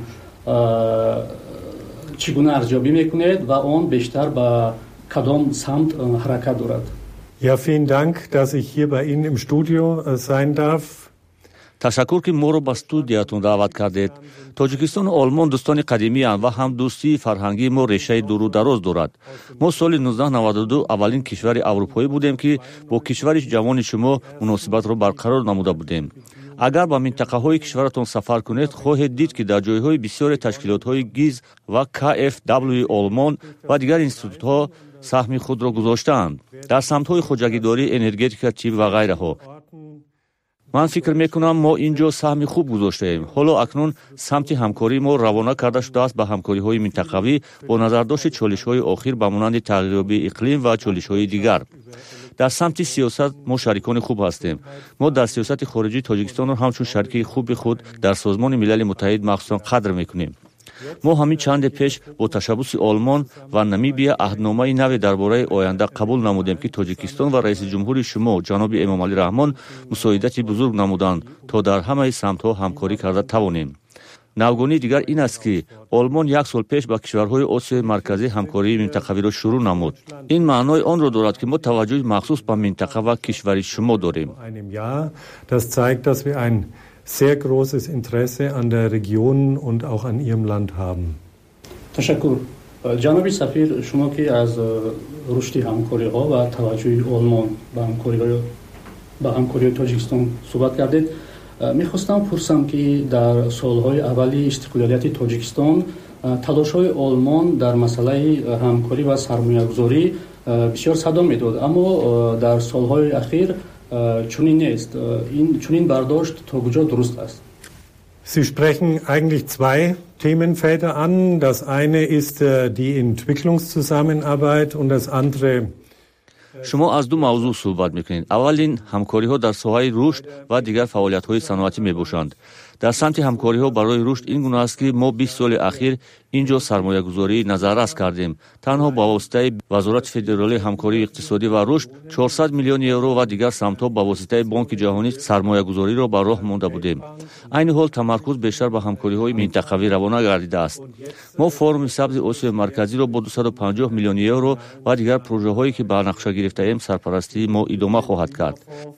چگونه ارزیابی میکنید و آن بیشتر به کدام سمت حرکت دارد؟ Ja, vielen Dank, dass ich hier bei Ihnen im Studio sein darf. تشکر که ما رو به استودیوتون دعوت کردید. تاجیکستان و آلمان دوستان قدیمی اند و هم دوستی فرهنگی ما ریشه دور و دراز دارد. ما سال نوزده نود و دو اولین کشور اروپایی بودیم که با کشور جوان شما مناسبت رو برقرار نموده بودیم. اگر به منطقه های کشورتون سفر کنید خواهید دید که در جای های بسیار تشکیلات های گیز و کا اف دبلیو آلمان و دیگر انستیتوت ها سهم خود را گذاشتند در سمت های خودجگیداری، انرژتیک، چیپ و غیره ها. من فکر میکنم ما اینجا سهم خوب گذاشته ایم. حالا اکنون سمت همکاری ما روانه کرده شده است به همکاری های منطقوی با نظرداشت چالش های اخیر به مانند تغییرابی اقلیم و چالش های دیگر. در سمت سیاست ما شریکان خوب هستیم. ما در سیاست خارجی تاجیکستان را همچون شریک خوب خود در سازمان ملل متحد مخصوصا قدر میکنیم. ما همین چند پیش با تشبث آلمان و نمیبیا عهدنامه نوی درباره آینده قبول نمودیم که تاجیکستان و رئیس جمهور شما جناب امام علی رحمان مساعدت بزرگ نمودند تا در همه سمت‌ها همکاری کرده توانیم. نوگانی دیگر این است که آلمان یک سال پیش با کشورهای آسیای مرکزی همکاری منطقوی را شروع نمود. این معنای آن را دارد که ما توجه مخصوص به منطقه و کشور شما داریم. sehr großes Interesse an der Region und auch an ihrem Land haben. تشکر. جناب سفیر، شما که از رشد همکاری ها و توجه آلمان به همکاری ها به همکاری تاجیکستان صحبت کردید، میخواستم پرسم که در سالهای اولی استقلالیت تاجیکستان تلاش‌های آلمان در مسئله همکاری و سرمایه‌گذاری بسیار صدا میداد، اما در سالهای اخیر چنین نیست. این چنین برداشت تا کجا درست است؟ Sie sprechen eigentlich zwei Themenfelder an. Das eine ist die Entwicklungszusammenarbeit und das andere шумо аз ду мавзӯъ суҳбат мекунед. аввалин ҳамкориҳо дар соҳаи рушд ва дигар фаъолиятҳои саноатӣ мебошанд. дар самти ҳамкориҳо барои рушд ин гуна аст ки мо бист соли ахир ин ҷо сармоягузории назаррас кардем. танҳо ба воситаи вазорати федералии ҳамкории иқтисодӣ ва рушд чорсад миллион евро ва дигар самтҳо ба воситаи бонки ҷаҳонӣ сармоягузориро ба роҳ монда будем. айни ҳол тамаркуз бештар ба ҳамкориҳои минтақавӣ равона гардидааст. мо форуми сабзи осиёи марказиро бо дусаду панҷоҳ миллион евро ва дигар проҷаҳое ки ба нақша гирифтаем сарпарастии мо идома хоҳад кард.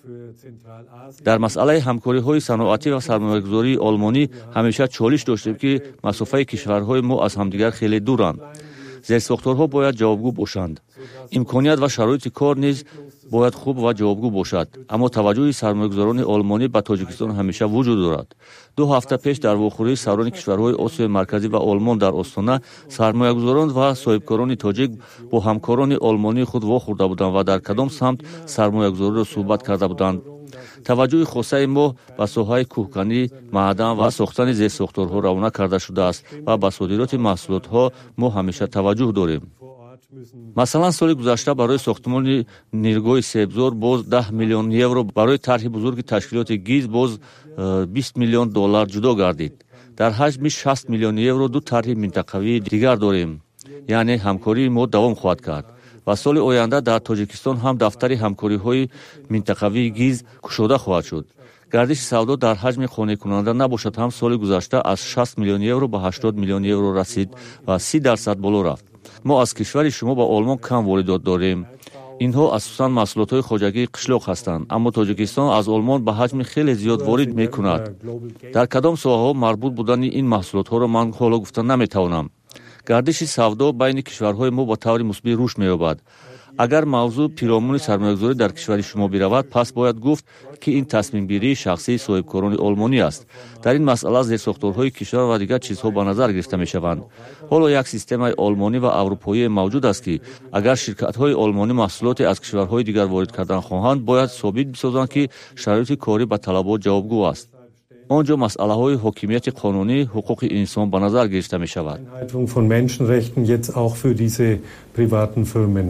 дар масъалаи ҳамкориҳои саноатӣ ва сармоягузории олмонӣ ҳамеша чолиш доштем ки масофаи кишварҳои мо аз ҳамдигар хеле дуранд. зерсохторҳо бояд ҷавобгӯ бошанд. имконият ва шароити кор низ бояд хуб ва ҷавобгӯ бошад. аммо таваҷҷӯҳи сармоягузорони олмонӣ ба тоҷикистон ҳамеша вуҷуд дорад. ду ҳафта пеш дар вохӯрии сарони кишварҳои осиёи марказӣ ва олмон дар остона сармоягузорон ва соҳибкорони тоҷик бо ҳамкорони олмонии худ вохӯрда буданд ва дар кадом самт сармоягузориро суҳбат карда буданд. таваҷҷӯҳи хосаи мо ба соҳаи кӯҳканӣ, маъдан ва сохтани зерсохторҳо равона карда шудааст ва ба содироти маҳсулотҳо мо ҳамеша таваҷҷӯҳ дорем. масалан соли гузашта барои сохтмони ниргоҳи себзор боз даҳ миллион евро, барои тарҳи бузурги ташкилоти гиз боз бист миллион доллар ҷудо гардид. дар ҳаҷми шаст миллион евро ду тарҳи минтақавии дигар дорем, яъне ҳамкории мо давом хоҳад кард. ва соли оянда дар тоҷикистон ҳам дафтари ҳамкориҳои минтақавии гиз кушода хоҳад шуд. гардиши савдо дар ҳаҷми қонеъкунанда набошад ҳам соли гузашта аз шаст миллион евро ба ҳаштод миллион евро расид ва си дарсад боло рафт. мо аз кишвари шумо ба олмон кам воридот дорем. инҳо асосан маҳсулотҳои хоҷагии қишлоқ ҳастанд, аммо тоҷикистон аз олмон ба ҳаҷми хеле зиёд ворид мекунад. дар кадом соҳаҳо марбут будани ин маҳсулотҳоро ман ҳоло гуфта наметавонам. гардиши савдо байни кишварҳои мо ба таври мусбит рушд меёбад. агар мавзӯъ пиромони сармоягузорӣ дар кишвари шумо биравад, пас бояд гуфт ки ин тасмимгирии шахсии соҳибкорони олмонӣ аст. дар ин масъала зерсохторҳои кишвар ва дигар чизҳо ба назар гирифта мешаванд. ҳоло як системаи олмонӣ ва аврупоие мавҷуд аст ки агар ширкатҳои олмонӣ маҳсулоте аз кишварҳои дигар ворид кардан хоҳанд, бояд собит бисозанд ки шароити корӣ ба талабот ҷавобгӯ аст. онҷо масъалаҳои ҳокимияти қонунӣ, ҳуқуқи инсон ба назар гирифта мешавад. von Menschenrechten jetzt auch für diese privaten Firmen.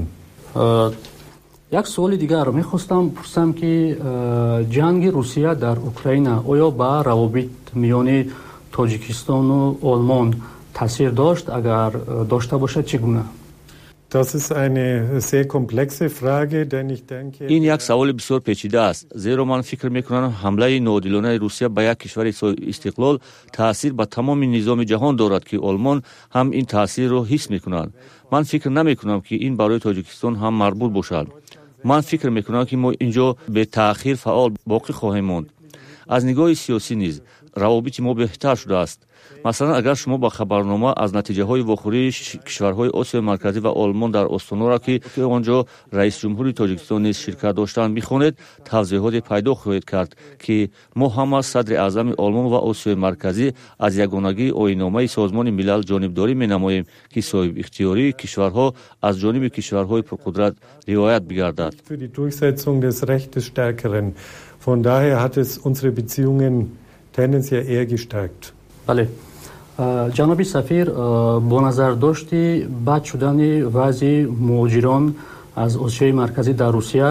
як суоли дигар мехостам пурсам ки ҷанги Русия дар Украина оё ба равобит миёни Тоҷикистону Олмон таъсир дошт? агар дошта бошад чӣ гуна? Das ist eine sehr komplexe Frage, denn ich denke ин як саволи бисёр печида аст, зеро ман фикр мекунам ҳамлаи ноодилонаи Русия ба як кишвари истиқлол таъсир ба тамоми низоми ҷаҳон дорад ки олмон ҳам ин таъсирро ҳис мекунад. ман фикр намекунам ки ин барои Тоҷикистон ҳам марбут бошад. ман фикр мекунам ки мо инҷо бетаъхир фаъол боқӣ хоҳем монд. аз нигоҳи сиёсӣ низ равобити мо беҳтар шудааст. масалан агар шумо ба хабарнома аз натиҷаҳои вохӯрии кишварҳои осиёи марказӣ ва олмон дар остоноро ки онҷо раисҷумҳури Тоҷикистон низ ширкат доштанд бихонед, тавзеҳоте пайдо хоҳед кард ки мо ҳама садри аъзами олмон ва осиёи марказӣ аз ягонагии оинномаи созмони милал ҷонибдорӣ менамоем ки соҳибихтиёрии кишварҳо аз ҷониби кишварҳои пурқудрат риоят бигардад. Für die Durchsetzung des Rechts des Stärkeren. Von daher hat es unsere Beziehungen tendenziell eher gestärkt. бале, ҷаноби сафир, бо назардошти бад шудани вазъи муҳоҷирон аз осиёи марказӣ дар Русия,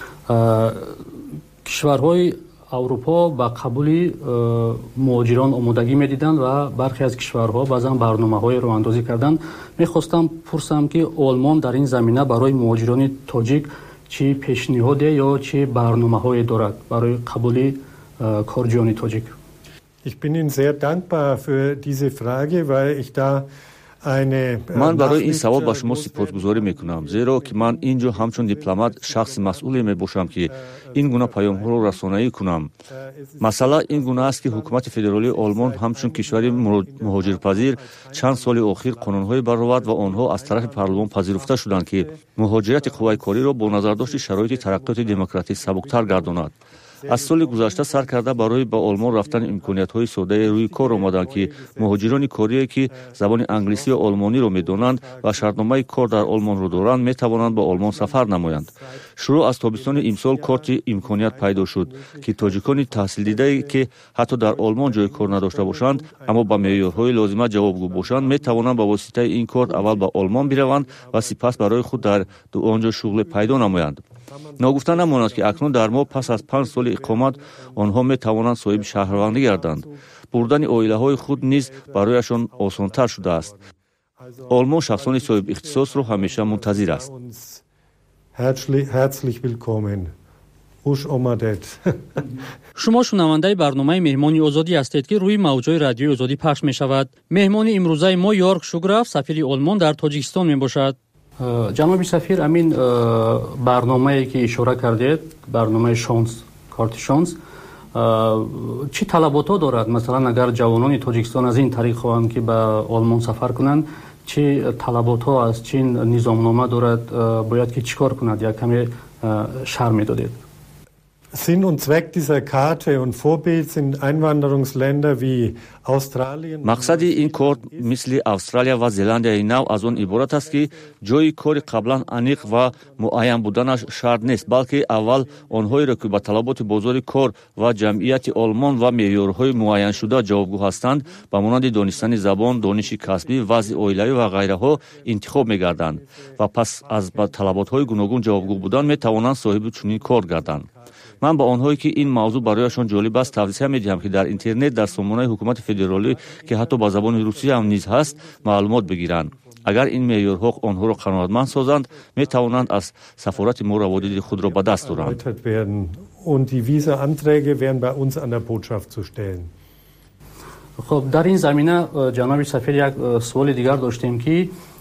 кишварҳои аврупо ба қабули муҳоҷирон омодагӣ медиданд ва бархе аз кишварҳо баъзан барномаҳои роҳандозӣ карданд. мехостам пурсам ки олмон дар ин замина барои муҳоҷирони тоҷик чӣ пешниҳоде ё чӣ барномаҳое дорад барои қабули корҷиёни тоҷик? Ich bin Ihnen sehr dankbar für diese Frage, weil ich da eine ман барои ин савол ба шумо сипосгузорӣ мекунам, зеро ки ман ин ҷо ҳамчун дипломат шахси масъуле мебошам ки ин гуна паёмҳоро расонаӣ кунам. масъала ин гуна аст ки ҳукумати федералии олмон ҳамчун кишвари муҳоҷирпазир чанд соли охир қонунҳое баровард ва онҳо аз тарафи парлумон пазируфта шуданд ки муҳоҷирати қувваи кориро бо назардошти шароити тараққиёти демократӣ сабуктар гардонад. аз соли гузашта сар карда барои ба олмон рафтани имкониятҳои соддаи рӯи кор омаданд, ки муҳоҷирони корие, ки забони англисӣ ё олмониро медонанд ва шартномаи кор дар олмонро доранд, метавонанд ба олмон сафар намоянд. шурӯъ аз тобистони имсол корти имконият пайдо шуд, ки тоҷикони таҳсилдидае, ки ҳатто дар олмон ҷои кор надошта бошанд, аммо ба меъёрҳои лозима ҷавобгӯ бошанд, метавонанд ба воситаи ин корт аввал ба олмон бираванд ва сипас барои худ дар онҷо шуғле пайдо намоянд. ногуфта намонад, ки акнун дар моҳ пас аз панҷ соли иқомат онҳо метавонанд соҳиби шаҳрвандӣ гарданд. бурдани оилаҳои худ низ барояшон осонтар шудааст. олмон шахсони соҳибихтисосро ҳамеша мунтазир аст. шумо шунавандаи барномаи меҳмони озодӣ ҳастед, ки рӯи мавҷҳои радиои озодӣ пахш мешавад. меҳмони имрӯзаи мо Йорк Шуграф, сафири олмон дар тоҷикистон мебошад. ҷаноби сафир, амин барномае ки ишора кардед, барномаи шонс, корти шонс, чӣ талаботҳо дорад? Масалан, агар ҷавонони тоҷикистон аз ин тариқ хоҳанд, ки ба олмон сафар кунанд, чӣ талаботҳо аст, чӣ низомнома дорад, бояд ки чӣ кор кунад? Як каме шарҳ медодед. Sinn und Zweck dieser Karte und Vorbild sind Einwanderungsländer wie Australien. мақсади ин корт мисли Австралия ва Зеландияи нав аз он иборат аст, ки ҷои кори қаблан аниқ ва муайян буданаш шарт нест, балки аввал онҳоеро, ки ба талаботи бозори кор ва ҷамъияти олмон ва меъёрҳои муайяншуда ҷавобгӯ ҳастанд, ба монанди донистани забон, дониши касбӣ, вазъи оилавӣ ва ғайраҳо интихоб мегарданд ва пас аз ба талаботҳои гуногун ҷавобгӯ будан метавонанд соҳиби чунин кор гарданд. ман ба онҳое, ки ин мавзӯъ барояшон ҷолиб аст, тавсия медиҳам, ки дар интернет дар сомонаи ҳукумати федералӣ, ки ҳатто ба забони русия ҳам низ ҳаст, маълумот бигиранд. агар ин меъёрҳо онҳоро қаноатманд созанд, метавонанд аз сафорати мо раводиди худро ба даст доранд. хоб дар ин замина ҷаноби сафир, як суоли дигар доштем, ки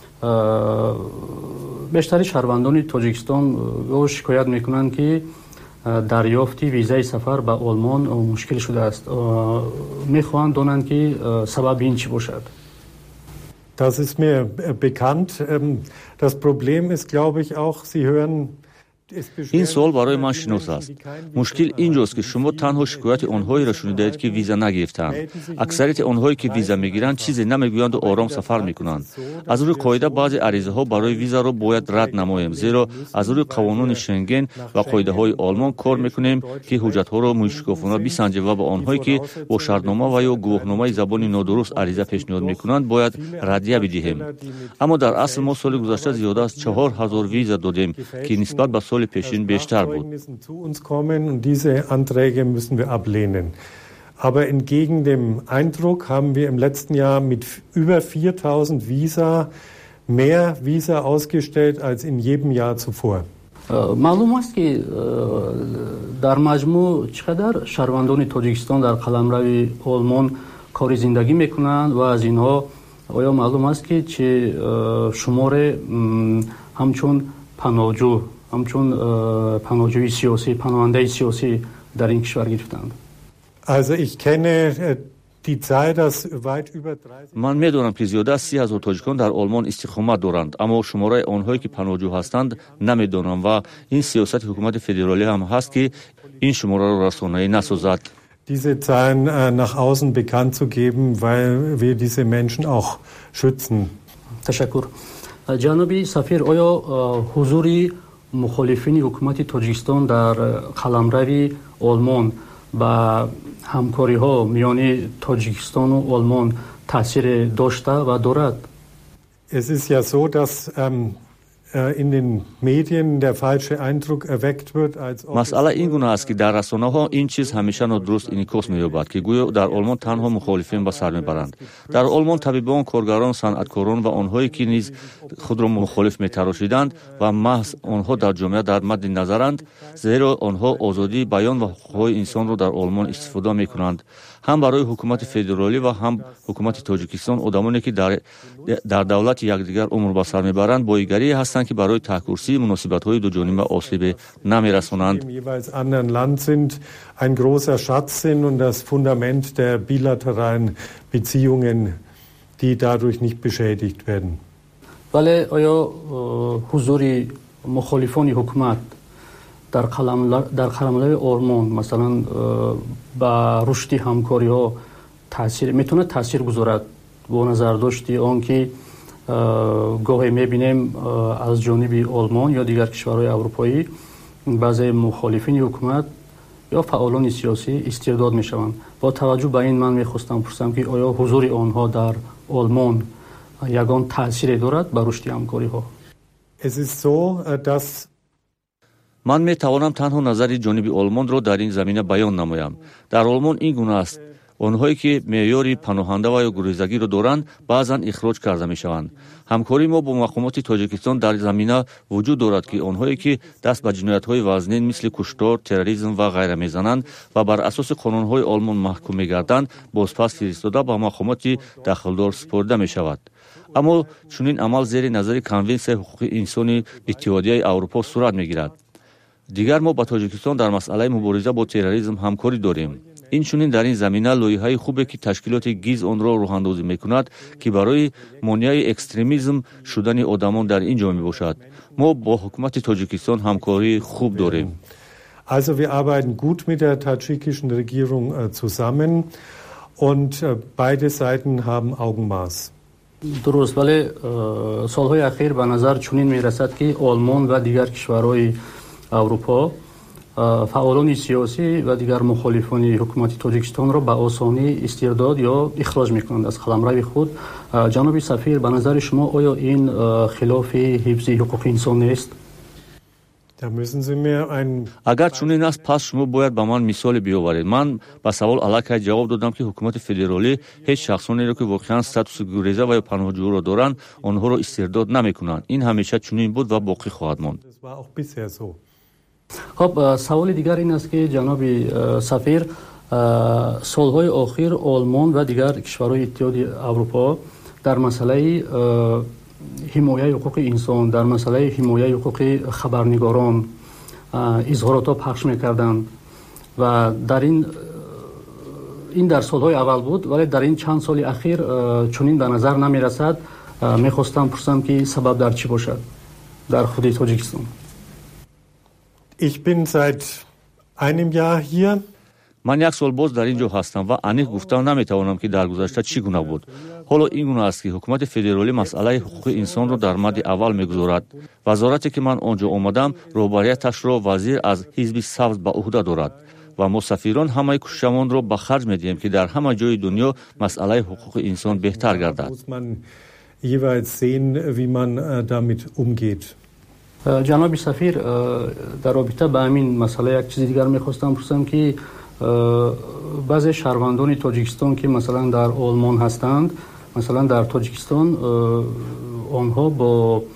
бештари шаҳрвандони тоҷикистон шикоят мекунанд, ки дарёфти визаи сафар ба олмон мушкил шудааст. мехоҳанд донанд, ки сабаби ин чӣ бошад? Das ist mir bekannt. Das Problem ist, glaube ich, auch, Sie hören ин суол барои ман шинос аст. мушкил ин ҷост, ки шумо танҳо шикояти онҳоеро шунидаед, ки виза нагирифтанд. аксарияти онҳое, ки виза мегиранд, чизе намегӯянду ором сафар мекунанд. аз рӯи қоида баъзе аризаҳо барои визаро бояд рад намоем, зеро аз рӯи қонуни Шенген ва қоидаҳои олмон кор мекунем, ки ҳуҷҷатҳоро мушкофона бисанҷем ва ба онҳое, ки бо шартнома ва ё гувоҳномаи забони нодуруст ариза пешниҳод мекунанд, бояд раддия бидиҳем. аммо дар асл мо соли гузашта зиёда аз чаҳор ҳазор виза додем, ки нисбат ба соли peşin beşter بود. Zu uns kommen und diese Anträge müssen wir ablehnen. Aber entgegen dem Eindruck haben wir im letzten Jahr mit über viertausend Visa mehr Visa ausgestellt als in jedem Jahr zuvor. маълум аст, ки дар маҷмӯъ чӣ қадар шаҳрвандони тоҷикистон дар қаламрави олмон кори зиндагӣ мекунанд ва аз инҳо оё маълум аст, ки чӣ шуморе ҳамчун паноҳҷӯ ҳамчун паноҳҷӯи сиёсӣ, паноҳандаи сиёсӣ дар ин кишвар гирифтанд? Also ich kenne die Zahl, dass weit über ман медонам, ки зиёда аз си ҳазор тоҷикон дар олмон истиқомат доранд, аммо шумораи онҳое, ки паноҳҷӯ ҳастанд, намедонам ва ин сиёсати ҳукумати федералӣ ҳам ҳаст, ки ин шумораро расонаӣ насозад. Diese Zahlen äh, nach außen bekannt zu geben, weil wir diese Menschen auch schützen. Ташаккур. ҷаноби сафир, оё ҳузури мухолифини ҳукумати тоҷикистон дар қаламрави олмон ба ҳамкориҳо миёни тоҷикистону олмон таъсире дошта ва дорад? Es ist ja so, dass ähm, in den Medien der falsche Eindruck erweckt wird, als ob масъала ин гуна аст, ки дар расонаҳо ин чиз ҳамеша нодуруст инъикос меёбад, ки гӯё дар олмон танҳо мухолифин ба сар мебаранд. дар олмон табибон, коргарон, санъаткорон ва онҳое, ки низ худро мухолиф метарошиданд ва маҳз онҳо дар ҷомеа дар мадди назаранд, зеро онҳо озодии баён ва ҳуқуқҳои инсонро дар олмон истифода мекунанд. ҳам барои ҳукумати федералӣ ва ҳам ҳукумати Тоҷикистон одамоне, ки дар, дар давлати якдигар умр ба сар мебаранд, боигарие ҳастанд, ки барои таҳкурсии муносибатҳои дуҷонима осебе намерасонанд. Im jeweils anderen Land sind ein großer Schatz sind und das Fundament der bilateralen Beziehungen, die dadurch nicht beschädigt werden. Вале оё ҳузури мухолифони ҳукумат дар қаламлави олмон масалан ба рушди ҳамкориҳо таъсир метавонад таъсир гузорад бо назардошти он ки гоҳе мебинем аз ҷониби олмон ё дигар кишварҳои аврупоӣ баъзе мухолифини ҳукумат ё фаъолони сиёсӣ истирдод мешаванд. Бо таваҷҷӯҳ ба ин ман мехостам пурсам ки оё ҳузури онҳо дар олмон ягон таъсире дорад ба рушди ҳамкориҳо? Es ist so, dass ман метавонам танҳо назари ҷониби олмонро дар ин замина баён намоям. Дар олмон ин гуна аст: онҳое ки меъёри паноҳанда ва ё гурезагиро доранд баъзан ихроҷ карда мешаванд. ҳамкории мо бо мақомоти Тоҷикистон дар замина вуҷуд дорад ки онҳое ки даст ба ҷиноятҳои вазнин мисли куштор, терроризм ва ғайра мезананд ва бар асоси қонунҳои олмон маҳкум мегарданд, бозпас фиристода ба мақомоти дахлдор супорида мешавад. аммо чунин амал зери назари конвенсияи ҳуқуқи инсони иттиҳодияи Аврупо сурат мегирад. дигар мо ба Тоҷикистон дар масъалаи мубориза бо терроризм ҳамкорӣ дорем. инчунин дар ин замина лоиҳаи хубе ки ташкилоти ГИЗ онро роҳандозӣ мекунад ки барои монеаи экстремизм шудани одамон дар ин ҷо мебошад. мо бо ҳукумати Тоҷикистон ҳамкории хуб дорем. Also wir arbeiten gut mit der tadschikischen Regierung zusammen und beide Seiten haben Augenmaß. дуруст, вале солҳои ахир ба назар чунин мерасад ки олмон ва дигар кишварҳои аврупо фаъолони сиёсӣ ва дигар мухолифони ҳукумати Тоҷикистонро ба осонӣ истирдод ё ихроҷ мекунанд аз қаламрави худ. ҷаноби сафир, ба назари шумо оё ин хилофи ҳифзи ҳуқуқи инсон нест? агар чунин аст, пас шумо бояд ба ман мисоле биёваред. ман ба савол аллакай ҷавоб додам ки ҳукумати федералӣ ҳеҷ шахсонеро ки воқеан статуси гуреза ва ё паноҳҷӯро доранд, онҳоро истирдод намекунанд. ин ҳамеша чунин буд ва боқӣ хоҳад монд. хоб саволи дигар ин аст ки ҷаноби сафир, солҳои охир олмон ва дигар кишварҳои иттиҳоди аврупо дар масъалаи ҳимояи ҳуқуқи инсон, дар масъалаи ҳимояи ҳуқуқи хабарнигорон изҳоротҳо пахш мекарданд ва дар ин ин дар солҳои аввал буд, вале дар ин чанд соли ахир чунин ба назар намерасад. мехостам пурсам ки сабаб дар чӣ бошад дар худи Тоҷикистон? Ich bin seit einem Jahr hier. ман як сол боз дар ин ҷо ҳастам ва аниқ гуфтан наметавонам ки дар гузашта чӣ гуна буд. ҳоло ин гуна аст ки ҳукумати федералӣ масъалаи ҳуқуқи инсонро дар мадди аввал мегузорад. вазорате ки ман он ҷо омадам, роҳбарияташро вазир аз ҳизби сабз ба уҳда дорад ва мо сафирон ҳамаи кӯшишамонро ба харҷ медиҳем ки дар ҳама ҷои дунё масъалаи ҳуқуқи инсон беҳтар гардад. ҷаноби сафир, дар робита ба ҳамин масъала як чизи дигар мехостам пурсам ки баъзе шаҳрвандони Тоҷикистон ки масалан дар олмон ҳастанд, масалан дар Тоҷикистон онҳо бо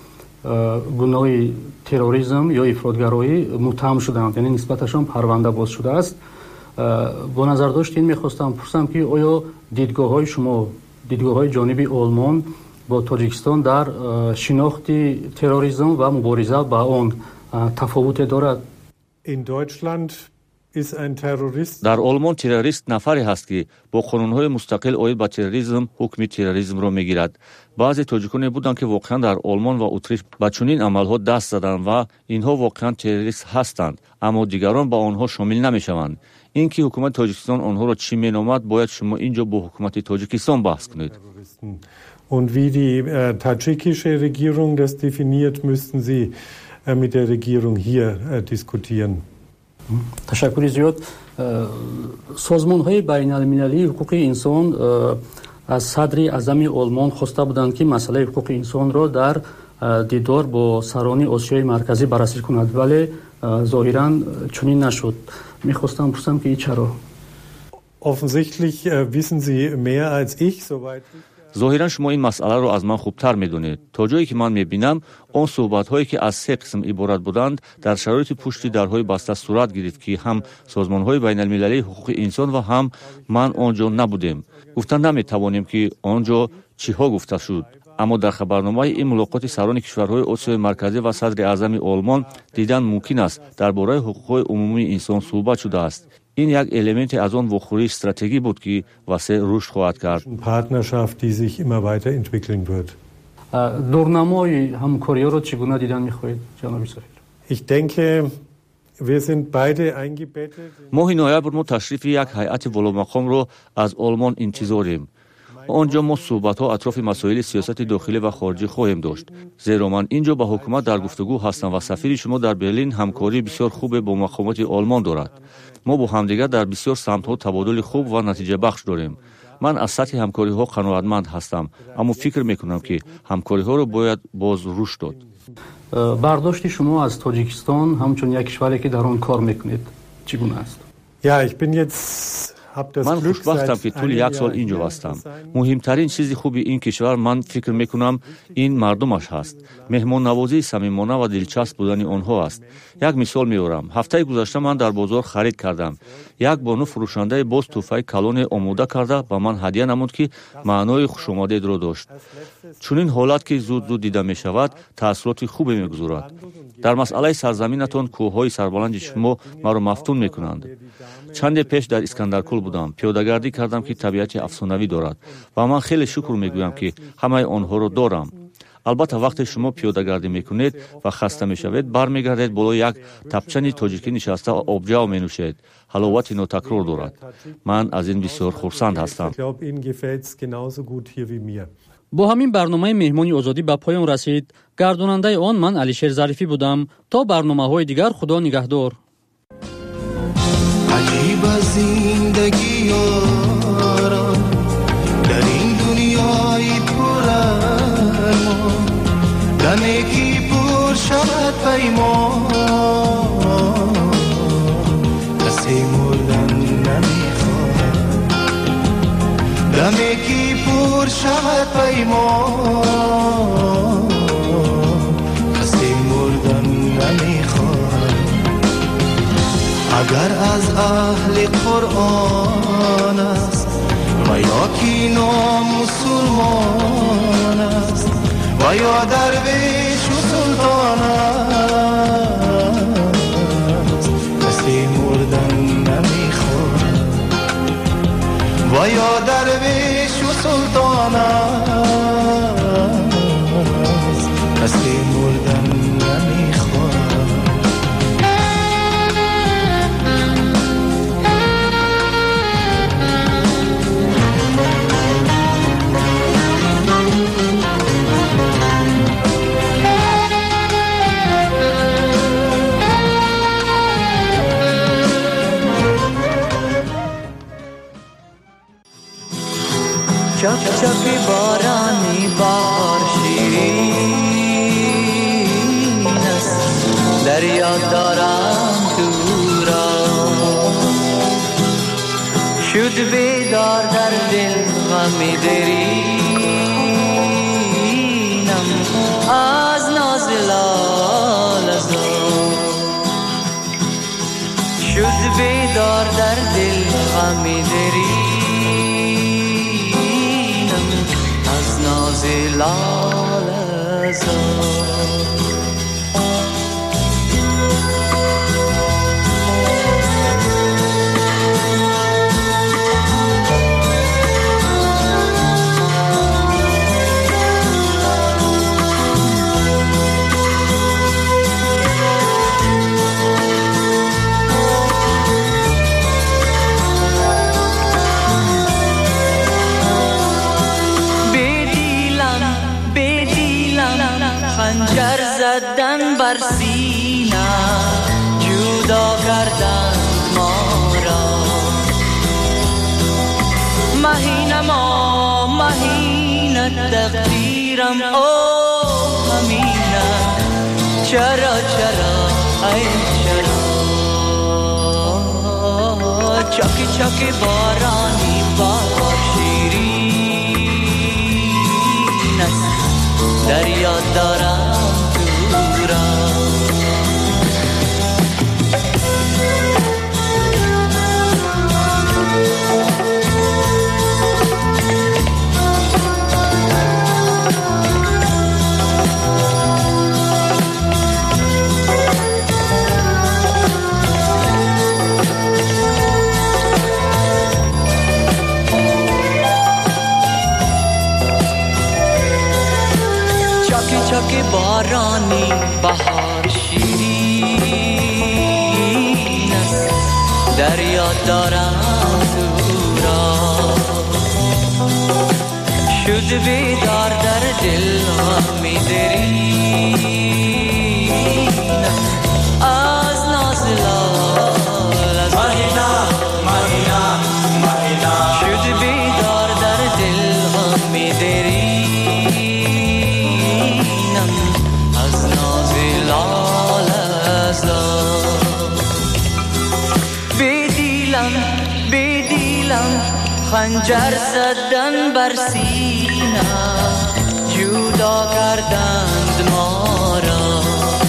гуноҳи терроризм ё ифротгароӣ муттаҳам шуданд, яъне нисбаташон парванда боз шудааст. бо назардошти ин мехостам пурсам ки оё дидгоҳҳои шумо, дидгоҳҳои ҷониби олмон бо Тоҷикистон дар шинохти терроризм ва мубориза ба он тафовуте дорад? In Deutschland дар олмон террорист нафаре ҳаст ки бо қонунҳои мустақил оид ба терроризм ҳукми терроризмро мегирад. баъзе тоҷиконе буданд ки воқеан дар олмон ва утриш ба чунин амалҳо даст заданд ва инҳо воқеан террорист ҳастанд, аммо дигарон ба онҳо шомил намешаванд. ин ки ҳукумати Тоҷикистон онҳоро чӣ меномад, бояд шумо ин ҷо бо ҳукумати Тоҷикистон баҳс кунед. Und wie die äh, tadschikische Regierung das definiert, müssten Sie äh, mit der Regierung hier äh, diskutieren. ташаккури зиёд. созмонҳои байналмилалии ҳуқуқи инсон аз садри аъзами олмон хоста буданд ки масъалаи ҳуқуқи инсонро дар дидор бо сарони Осиёи марказӣ баррасӣ кунад, вале зоҳиран чунин нашуд. мехостам пурсам ки чаро? Offensichtlich äh, wissen Sie mehr als ich, soweit зоҳиран шумо ин масъаларо аз ман хубтар медонед. то ҷое ки ман мебинам, он суҳбатҳое ки аз се қисм иборат буданд, дар шароити пушти дарҳои баста сурат гирифт ки ҳам созмонҳои байналмилалии ҳуқуқи инсон ва ҳам ман он ҷо набудем. гуфта наметавонем ки он ҷо чиҳо гуфта шуд. аммо дар хабарномаи ин мулоқоти сарони кишварҳои Осиёи марказӣ ва садри аъзами олмон дидан мумкин аст дар бораи ҳуқуқҳои умумии инсон суҳбат шудааст. ин як элементе аз он вохӯрии стратегӣ буд ки васеъ рушд хоҳад кард. Partnerschaft, die sich immer weiterentwickeln wird. дурнамои ҳамкориҳоро чӣ гуна дидан мехоҳед, ҷаноби сафир? Ich denke, Wir sind beide eingebettet. ماه نوامبر ما تشریف یک هیئت ولامقام رو از آلمان انتظاریم. آنجا ما صحبت‌ها اطراف مسائل سیاست داخلی و خارجی خواهیم داشت. زیرا من اینجا با حکومت در گفتگو هستم و سفیر شما در برلین همکاری بسیار خوب با مقامات آلمان دارد. ما با همدیگر در بسیار سمت‌ها تبادل خوب و نتیجه بخش داریم. من از سطح همکاری‌ها قناعتمند هستم، اما فکر می‌کنم که همکاری‌ها رو باید باز رشد داد. برداشت شما از تاجیکستان همچون یک کشوری که در آن کار میکنید چگونه است؟ Ja, ich bin jetzt من خوشبختم که طول یک سال اینجا هستم. مهمترین چیز خوبی این کشور من فکر میکنم این مردمش هست. مهمان نوازی صمیمانه و دلچسب بودن آنها است. یک مثال میارم. هفته گذشته من در بازار خرید کردم. یک بانو فروشنده باز توفای کلون آماده کرده به من هدیه نمود که معنای خوشامدید را داشت. چون این حالت که زود زود دیده می شود تاثیرات خوبی میگذارد. در مسئله سرزمینتان کوههای سربلند شما مرا مفتون میکنند. چند پیش در اسکندرکل بودم. پیاده‌گردی کردم که طبیعت افسانه‌ای دارد و من خیلی شکر میگویم که همه آنها را دارم. البته وقتی شما پیاده‌گردی میکنید و خسته میشوید برمیگردید بالای یک تپچنی تاجیکی نشسته آبجو مینوشید. حلاوت ناتکرار دارد. من از این بسیار خرسند هستم. با همین برنامه مهمانی آزادی به پایان رسید. گرداننده آن من علیشیر ظریفی بودم. تا برنامه‌های دیگر خدا نگهدار. عجیب زندگی یارا در این دنیای پر ارمان دمی که پر شود پیمان کسی مردن نمیخواد دمی که پر شود پیمان کسی مردن نمیخواد اگر از اهل قرآن است و یا کی نامسلمان است و یا درویش و سلطان است کسی مردن نمیخواد و یا درویش و سلطان است کسی مردن نمیخواد چک چک بارانی بار شیرین است دریا دارم تو را شد بیدار در دل غم درینم از ناز لاله زار شد بیدار در دل غم درینم لاله زار خنجر زدن بر سینه جدا کردن ما را مهینه ما مهینه تقدیرم او همینه چرا چرا ای چرا چاکی چاکی بارانی بار شیرین است دریا دارم دورم چاکی بارانی بهار شیرین در یاد دارم تو را شد بیدار در دل و میدرینم از ناز لال از مهینا مهینا مهینا شد بیدار در دل و میدرینم از ناز لال از لال بیدیلم بیدیلم خنجر زدن بر سینه جدا کردند ما را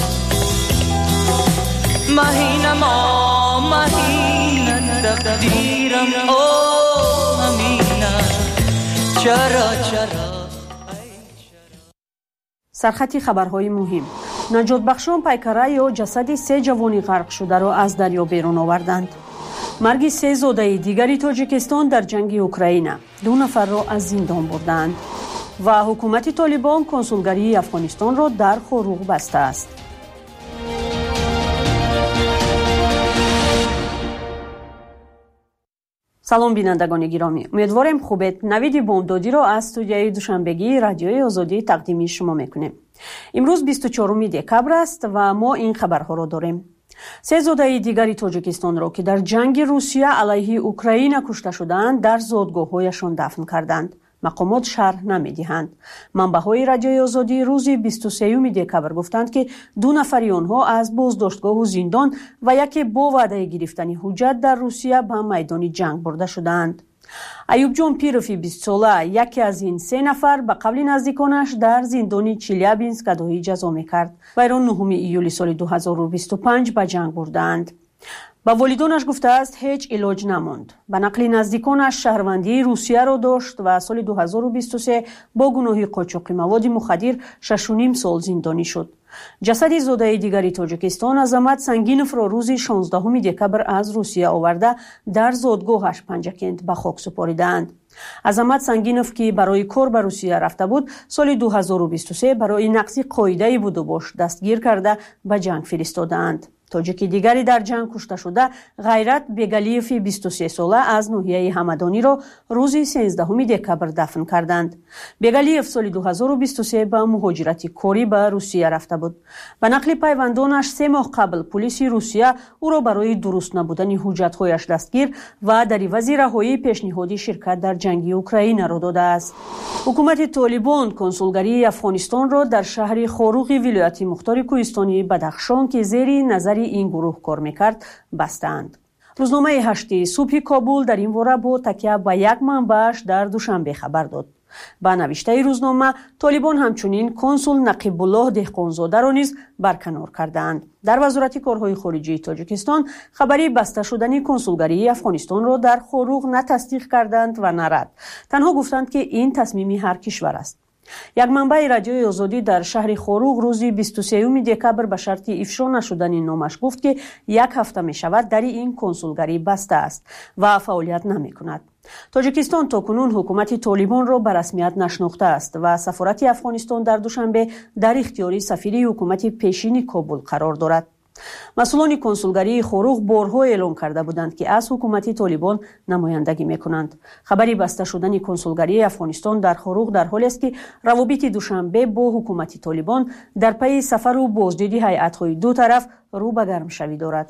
مهینه ما مهینه تقدیرم او همینه چرا چرا سرخط خبرهای مهم. نجات بخشان پیکره یا جسد سه جوانی غرق شده را از دریا بیرون آوردند. مرگ سه زاده دیگری تاجیکستان در جنگ اوکراین، دو نفر را از زندان بردند و حکومت طالبان کنسولگری افغانستان را در خروق بسته است. سلام بینندگان گرامی، امیدوارم خوبید. نوید بامدادی را از استودیوی دوشنبگی رادیوی آزادی تقدیم شما میکنیم. امروز بیست و چهارم دکبر است و ما این خبرها را داریم. سه زاده دیگری تاجیکستان را که در جنگ روسیه علیه اوکراین کشته شدند در زادگاه‌هایشان دفن کردند. مقامات شرح نمی‌دهند. منبع‌های رادیوی آزادی روز بیست و سوم دکبر گفتند که دو نفر آنها از بازداشتگاه و زندان و یکی با وعده گرفتن حجت در روسیه به میدان جنگ برده شدند. ایوب جان پیروفی بیست ساله یکی از این سه نفر به قبل نزدیکانش در زندان چیلیابینسک ادای جزا می‌کرد و ایران نهم ایولی سال دو هزار و بیست و پنج به جنگ بردند. با والدانش گفته است هیچ علاج نماند. به نقل نزدیکانش شهروندی روسیه را داشت و سال دو هزار و بیست و سه با گناه قاچاق مواد مخدر شش و نیم سال زندانی شد. جسد زاده دیگری تاجیکستان عظمت سنگینوف را روز شانزدهم دکبر از روسیه آورده در زادگاهش پنجکند به خاک سپاریدند. عظمت سنگینوف که برای کار به روسیه رفته بود سال دو هزار و بیست و سه برای نقض قاعده بود و باش دستگیر کرده به جنگ فرستادند. تاجیک دیگری در جنگ کشته شده غیرت بیگالیف بیست و سه ساله از ناحیه همدانی را روز سیزدهم دکبر دفن کردند. بیگالیف سال دو هزار و بیست و سه به مهاجرت کاری به روسیه رفته بود. به نقل پیوندانش سه ماه قبل پلیس روسیه او را برای درست نبودن حجت‌هایش دستگیر و در عوض رهایی پیشنهادی شرکت در جنگ اوکراین را داده است. حکومت طالبان کنسولگری افغانستان را در شهر خاروق ولایت مختار کوهستانی بدخشان که زیر نظر این گروه کار میکرد بستند. روزنامه هشت صبح کابل در این باره با تکیه به یک منبعش در دوشنبه خبر داد. با نوشته روزنامه طالبان همچنین کنسول نقیب الله دهقانزاده را نیز برکنار کردند. در وزارت کارهای خارجه تاجیکستان خبری بسته شدن کنسولگری افغانستان را در خاروق نه تصدیق کردند و نه رد. تنها گفتند که این تصمیم هر کشور است. یک منبع رادیوی آزادی در شهر خاروق روز بیست و سوم دکبر به شرط افشا نشدن نامش گفت که یک هفته می شود در این کنسولگری بسته است و فعالیت نمی کند. تاجیکستان تاکنون حکومت طالبان را به رسمیت نشناخته است و سفارت افغانستان در دوشنبه در اختیار سفیر حکومت پیشین کابل قرار دارد. مسئولان کنسولگری خاروق بارها اعلام کرده بودند که از حکومت طالبان نمایندگی میکنند. خبری بسته شدن کنسولگری افغانستان در خاروق در حالی است که روابط دوشنبه با حکومت طالبان در پی سفر و بازدید هیئت‌های دو طرف رو به گرم شوی دارد.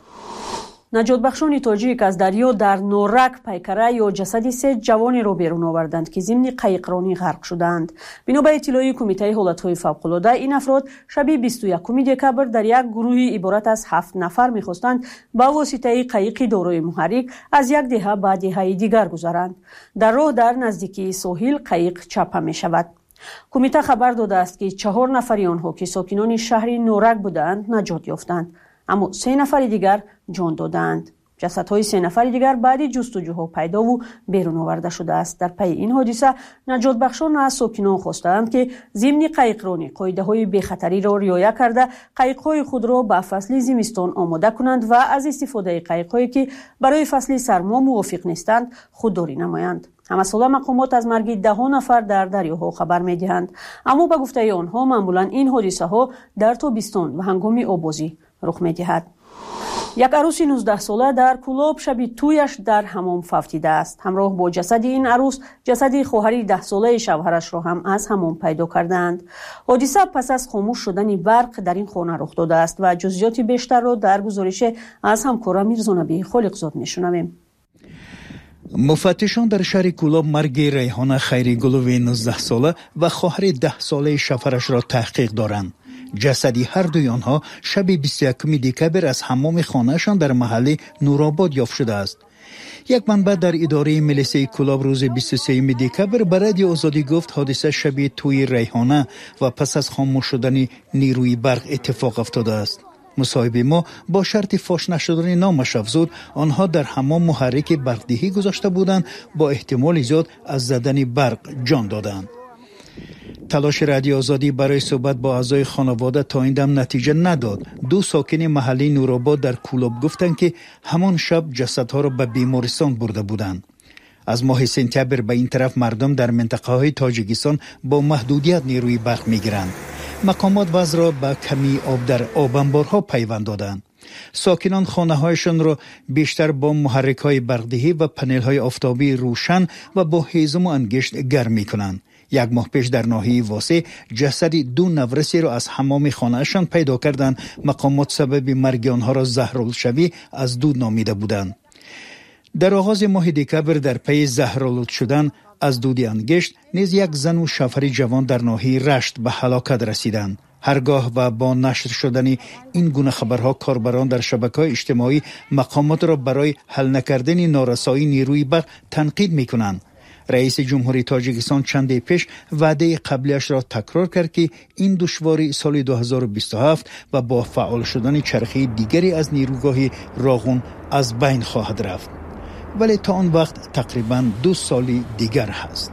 نجات بخشان تاجیک از دریا در نورک پیکره یا جسد سه جوانی را بیرون آوردند که ضمن قایقرانی غرق شدند. بنا به اطلاع کمیته حالت‌های فوق‌العاده این افراد شب بیست و یکم دکبر در یک گروه عبارت از هفت نفر می‌خواستند با واسطه قایق دارای محرک از یک دهه به دهه دیگر گذرند. در راه در نزدیکی ساحل قایق چپه می‌شود. کمیته خبر داده است که چهار نفر آنها که ساکنان شهر نورک بودند نجات یافتند، اما سه نفر دیگر جان دادند. جسدهای سه نفر دیگر بعد جستجوها پیدا و بیرون آورده شده است. در پی این حادثه نجات بخشان از ساکنان خواستند که ضمن قایقرانی قاعده‌های بی‌خطری را رعایت کرده قایق‌های خود را به فصل زمستان آماده کنند و از استفاده قایق‌هایی که برای فصل سرما موافق نیستند خودداری نمایند. همساله مقامات از مرگ ده نفر در دریاها خبر می‌دهند، اما به گفته آنها معمولاً این حادثه‌ها در تابستان و هنگام آبازی رخ می‌دهد. یک عروس نوزده ساله در کولاب شب تویش در حمام فوتیده است. همراه با جسد این عروس جسد خواهر ده ساله شوهرش را هم از حمام پیدا کردند. حادثه پس از خاموش شدن برق در این خانه رخ داده است و جزئیات بیشتر را در گزارش از همکارم میرزا نبی خالقزاد میشنویم. مفتشان در شهر کولاب مرگ ریحانه خیریگلوی نوزده ساله و خواهر ده ساله شوهرش را تحقیق دارند. جسدی هر دوی آنها شب بیست و یکم دکبر از حمام خانهشان در محله نورآباد یافت شده است. یک منبع در اداره ملیسه کولاب روز بیست و سوم دکبر به رادیو آزادی گفت حادثه شب توی ریحانه و پس از خاموش شدن نیروی برق اتفاق افتاده است. مصاحبه ما با شرط فاش نشدن نامش افزود آنها در حمام محرک برقدهی گذاشته بودند، با احتمال زیاد از زدن برق جان دادند. تلاش رادیو آزادی برای صحبت با اعضای خانواده تا این دم نتیجه نداد. دو ساکن محله نورآباد در کولاب گفتند که همان شب جسدها را به بیمارستان برده بودند. از ماه سپتامبر به این طرف مردم در منطقه های تاجیکستان با محدودیت نیروی برق میگیرند. مقامات وضع را به کمی آب در آب انبارها پیوند دادند. ساکنان خانه هایشان را بیشتر با محرک های برقدهی و پنل های آفتابی روشن و با هیزم و انگشت گرم می کنند. یک ماه پیش در ناحیه واسه جسد دو نورسی را از حمام خانهشان پیدا کردند. مقامات سبب مرگ آنها را زهرالشوی از دود نامیده بودند. در آغاز ماه دکبر در پی زهرآلود شدن از دود انگشت نیز یک زن و شوهر جوان در ناحیه رشت به هلاکت رسیدند. هرگاه و با نشر شدن این گونه خبرها کاربران در شبکه‌های اجتماعی مقامات را برای حل نکردن نارسایی نیروی برق تنقید می‌کنند. رئیس جمهوری تاجیکستان چند پیش وعده قبلیش را تکرار کرد که این دشواری سال دو هزار و بیست و هفت و با فعال شدن چرخه دیگری از نیروگاه راغون از بین خواهد رفت. ولی تا آن وقت تقریباً دو سالی دیگر هست.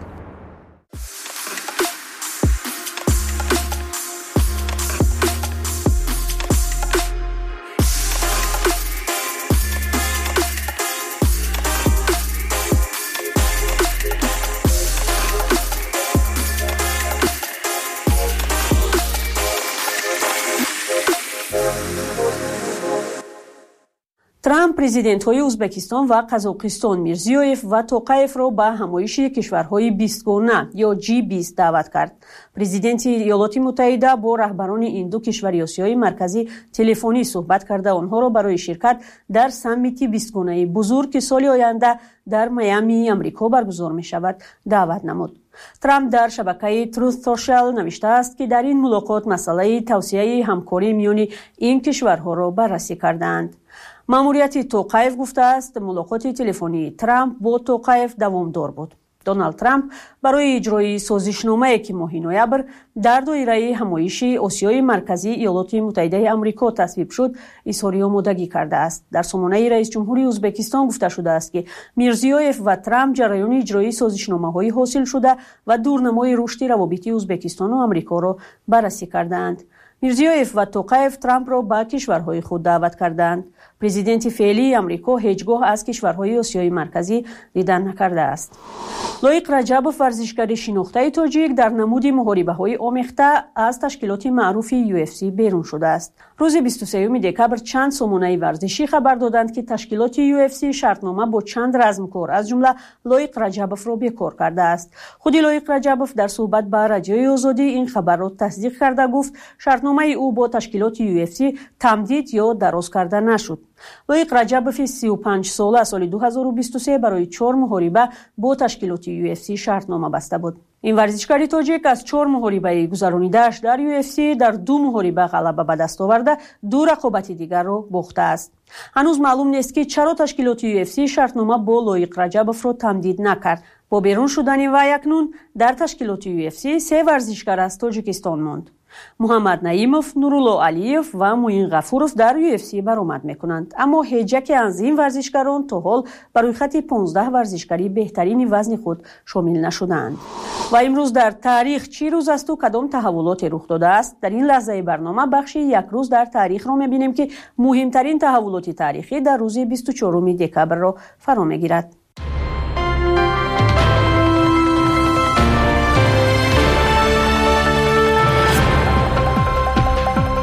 ترامپ президентҳои ӯзбекистон ва қазоқистон мирзиёев ва тоқаевро ба ҳамоиши кишварҳои бистгона ё ҷи бист даъват кард. президенти иёлоти муттаҳида бо раҳбарони ин ду кишвари осиёи марказӣ телефонӣ суҳбат карда онҳоро барои ширкат дар саммити бистгонаи бузург ки соли оянда дар Майами, Амрико баргузор мешавад, даъват намуд. Трамп дар шабакаи Truth Social навиштааст ки дар ин мулоқот масъалаи тавсияи ҳамкорӣ миёни ин кишварҳоро баррасӣ кардаанд. маъмурияти тоқаев гуфтааст мулоқоти телефонии Трамп бо тоқаев давомдор буд. Доналд Трамп барои иҷрои созишномае ки моҳи ноябр дар доираи ҳамоиши осиёи марказӣ иёлоти муттаҳидаи амрико тасвиб шуд, изҳори омодагӣ кардааст. дар сомонаи раисҷумҳури Ӯзбекистон гуфта шудааст ки Мирзиёев ва Трамп ҷараёни иҷрои созишномаҳои ҳосилшуда ва дурнамои рушди равобити Ӯзбекистону Амрикоро баррасӣ кардаанд. Мирзиёев ва Тоқаев Трампро ба кишварҳои худ даъват карданд. президенти феълии Амрико ҳеҷ гоҳ аз кишварҳои осиёи марказӣ дидан накардааст. Лоиқ Раҷабов варзишгари шинохтаи тоҷик дар намуди муҳорибаҳои омехта аз ташкилоти маъруфи ю эф си берун шудааст. рӯзи бисту сеюми декабр чанд сомонаи варзишӣ хабар доданд ки ташкилоти ю эф си шартнома бо чанд размкор аз ҷумла Лоиқ Раҷабовро бекор кардааст. худи Лоиқ Раҷабов дар суҳбат ба радиои Озодӣ ин хабарро тасдиқ карда гуфт шартномаи ӯ бо ташкилоти ю эф си тамдид ё дароз карда нашуд. Лоиқ Раҷабови си و پنج сола соли ду ҳазору бисту се барои чор муҳориба бо ташкилоти ю эф си шартнома баста буд. ин варзишгари тоҷик аз чор муҳорибаи гузаронидааш дар ю эф си дар ду муҳориба ғалаба ба даст оварда ду рақобати дигарро бохтааст. ҳанӯз маълум нест ки чаро ташкилоти ю эф си шартнома бо Лоиқ Раҷабовро тамдид накард. бо берун шудани вай акнун дар ташкилоти ю эф си се варзишгар аз Тоҷикистон монд. муҳаммад Наимов, Нурулло Алиев ва Муин Ғафуров дар ю эф си баромад мекунанд. аммо ҳеҷ яке аз ин варзишгарон то ҳол ба рӯйхати понздаҳ варзишгари беҳтарини вазни худ шомил нашудаанд. ва имрӯз дар таърих чӣ рӯз асту кадом таҳаввулоте рух додааст? дар ин лаҳзаи барнома бахши як рӯз дар таърихро мебинем ки муҳимтарин таҳаввулоти таърихӣ дар рӯзи бисту чоруми декабрро фаро мегирад.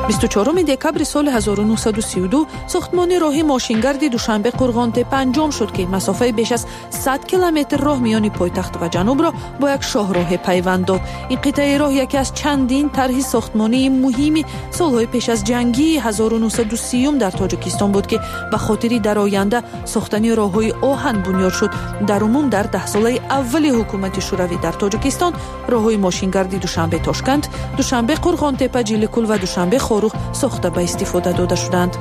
بیست و چهارم دکبر سال هزار و نهصد و سی و دو ساختمان راهی ماشینگرد دوشنبه قرغانته پنجم شد که مسافت بیش از صد کیلومتر راه میان پایتخت و جنوب را با یک شاهراه پیوند داد. این قطعه راه یکی از چندین طرح ساختمانی مهمی سالهای پیش از جنگی هزار و نهصد و سی در تاجیکستان بود که به خاطر در آینده ساختن راههای آهن بنیاد شد. در عموم در ده ساله اول حکومت شوروی در تاجیکستان راههای ماشینگردی دوشنبه تاشکند، دوشنبه قرغانتپه، جیلیکل و دوشنبه خاروخ ساخته به استفاده داده شدند.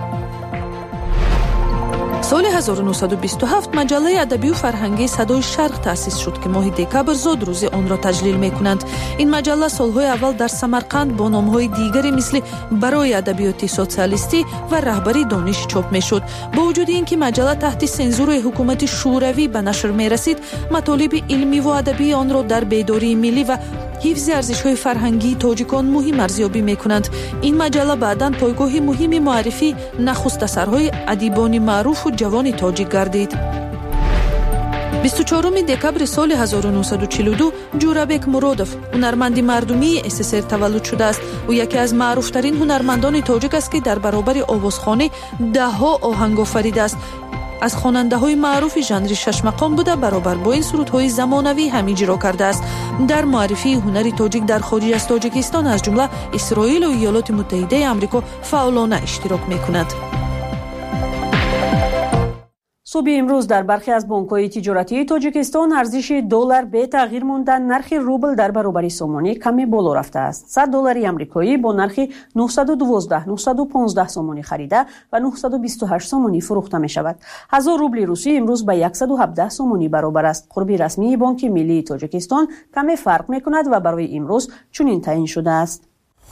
سال هزار و نهصد و بیست و هفت مجله ادبی و فرهنگی صدای شرق تأسیس شد که ماه دکبر زاد روز آن را تجلیل می‌کنند. این مجله سالهای اول در سمرقند با نام‌های دیگری مثل برای ادبیات سوسیالیستی و رهبری دانش چاپ می‌شد. با وجود اینکه مجله تحت سانسور حکومت شوروی به نشر می‌رسید، مطالب علمی و ادبی آن را در بیداری ملی و حفظ ارزش‌های فرهنگی تاجیکان مهم ارزیابی می‌کنند. این مجله بعداً پایگاه مهم معرفی نخست اثرهای ادیبان معروف و جوان تاجیک گردید. بیست و چهارم دکبر سال هزار و نهصد و چهل و دو جورابک مرودوف هنرمند مردمی اس اس ار تولد شده است. او یکی از معروف‌ترین هنرمندان تاجیک است که در برابر آوازخوانی ده‌ها آهنگ آفریده است. از خواننده‌های معروف ژانر شش مقام بوده، برابر با این سرودهای زمانوی هم اجرا کرده است. در معرفی هنر تاجیک در خارج از تاجیکستان از جمله اسرائیل و ایالات متحده آمریکا فعالانه اشتراک می‌کند. صبح امروز در برخی از بانک‌های تجارتی تاجیکستان ارزش دلار به تغییر مانده، نرخ روبل در برابر سومانی کمی بالا رفته است. صد دلار آمریکایی با نرخ نهصد و دوازده نهصد و پانزده سومانی خریده و نهصد و بیست و هشت سومانی فروخته می شود. هزار روبل روسی امروز به صد و هفده سومانی برابر است. قربی رسمی بانک ملی تاجیکستان کمی فرق می کند و برای امروز چنین تعیین شده است.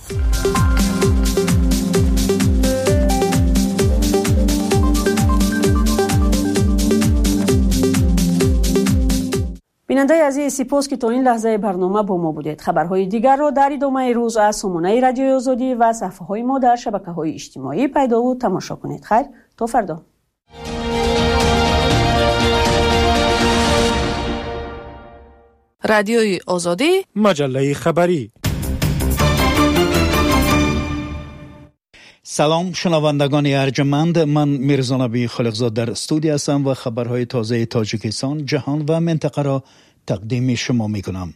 بیننده عزیز، سپاس که تا این لحظه برنامه با ما بودید. خبرهای دیگر را در ادامه روز از سامانه رادیوی آزادی و صفحه‌های ما در شبکه‌های اجتماعی پیدا و تماشا کنید. خیر، تا فردا. رادیوی آزادی، مجله خبری. سلام شنوندگان ارجمند، من میرزا نبی خالقزاد در استودیو هستم و خبرهای تازه تاجیکستان، جهان و منطقه را تقدیم شما میکنم.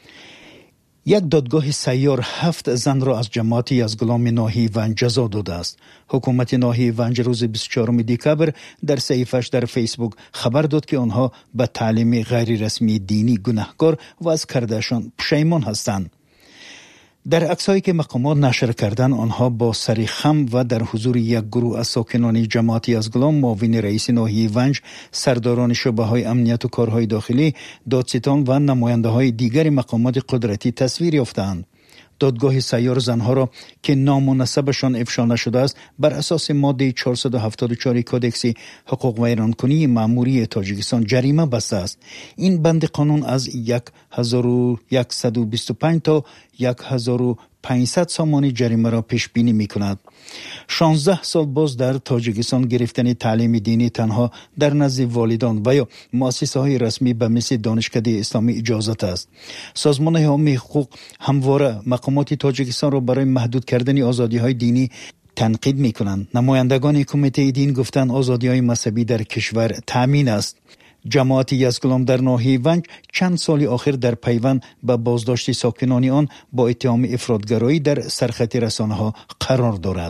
یک دادگاه سیار هفت زن را از جماعت یزدگلان ناحیه ونج جزا داده است. حکومت ناحیه ونج روز بیست و چهارم دکبر در صحیفه‌اش در فیسبوک خبر داد که آنها به تعلیم غیر رسمی دینی گناهکار و از کردهشان پشیمان هستند. در عکسایی که مقامات نشر کردن، آنها با سر خم و در حضور یک گروه از ساکنان جماعت یزدگلان، معاون رئیس ناحیه ونج، سرداران شعبه‌های امنیت و کارهای داخلی، دادستان و نماینده‌های دیگر مقامات قدرتی تصویر یافتند. دادگاه سیار زنها را که نام و نسبشان افشا نشده است بر اساس ماده چهارصد و هفتاد و چهار کودکس حقوق ویرانکنی مأموری تاجیکستان جریمه بسته است. این بند قانون از هزار و صد و بیست و پنج تا هزار و پانصد سامانی جریمه را پیش بینی می کند. شانزده سال باز در تاجیکستان گرفتن تعلیم دینی تنها در نزد والدان و یا مؤسسه های رسمی به مثل دانشکده اسلامی اجازت است. سازمان حامی حقوق همواره مقامات تاجیکستان را برای محدود کردن آزادی های دینی تنقید می کنند. نمایندگان کمیته دین گفتند آزادی های مذهبی در کشور تامین است. جماعت یزدگلان در ناحیه ونج چند سال آخر در پیوند به بازداشت ساکنان آن با اتهام افراطگرایی در سرخط رسانه‌ها قرار دارد.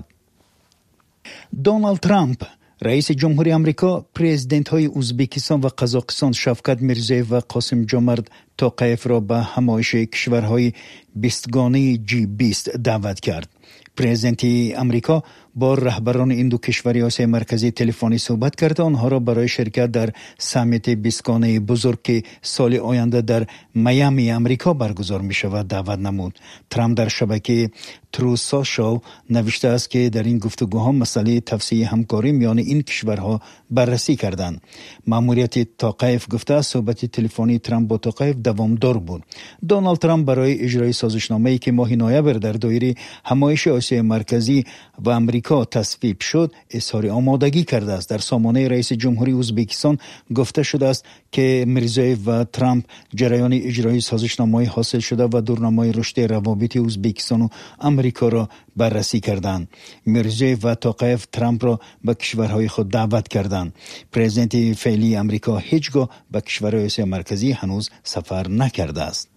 دونالد ترامپ رئیس جمهوری آمریکا پرزیدنت های ازبکستان و قزاقستان شوکت میرزیف و قاسم جمرد توقیف را به همایش کشورهای بیستگانه جی بیست دعوت کرد. پرزیدنت آمریکا با رهبران این دو کشور آسیای مرکزی تلفنی صحبت کرد، آنها را برای شرکت در سامیت بیستگانه بزرگ که سال آینده در میامی آمریکا برگزار می شود دعوت نمود. ترامپ در شبکه ترو سوشال نوشته است که در این گفتگوها مسئله توسعه همکاری میان این کشورها بررسی کردند. مأموریت توقیف گفته است صحبت تلفنی ترامپ با توقیف دوامدار بود. دونالد ترامپ برای اجرای سازشنامه‌ای که ماه نوامبر در دایره همایش آسیای مرکزی و آمریکا آمریکا تصویب شد اظهار آمادگی کرده است. در سامانه رئیس جمهوری ازبکستان گفته شده است که میرزایف و ترامپ جریان اجرای سازشنامه‌های حاصل شده و دورنمای رشد روابط ازبکستان و آمریکا را بررسی کردند. میرزایف و توقیف ترامپ را به کشورهای خود دعوت کردند. پرزیدنت فعلی آمریکا هیچگاه به کشورهای آسیا مرکزی هنوز سفر نکرده است.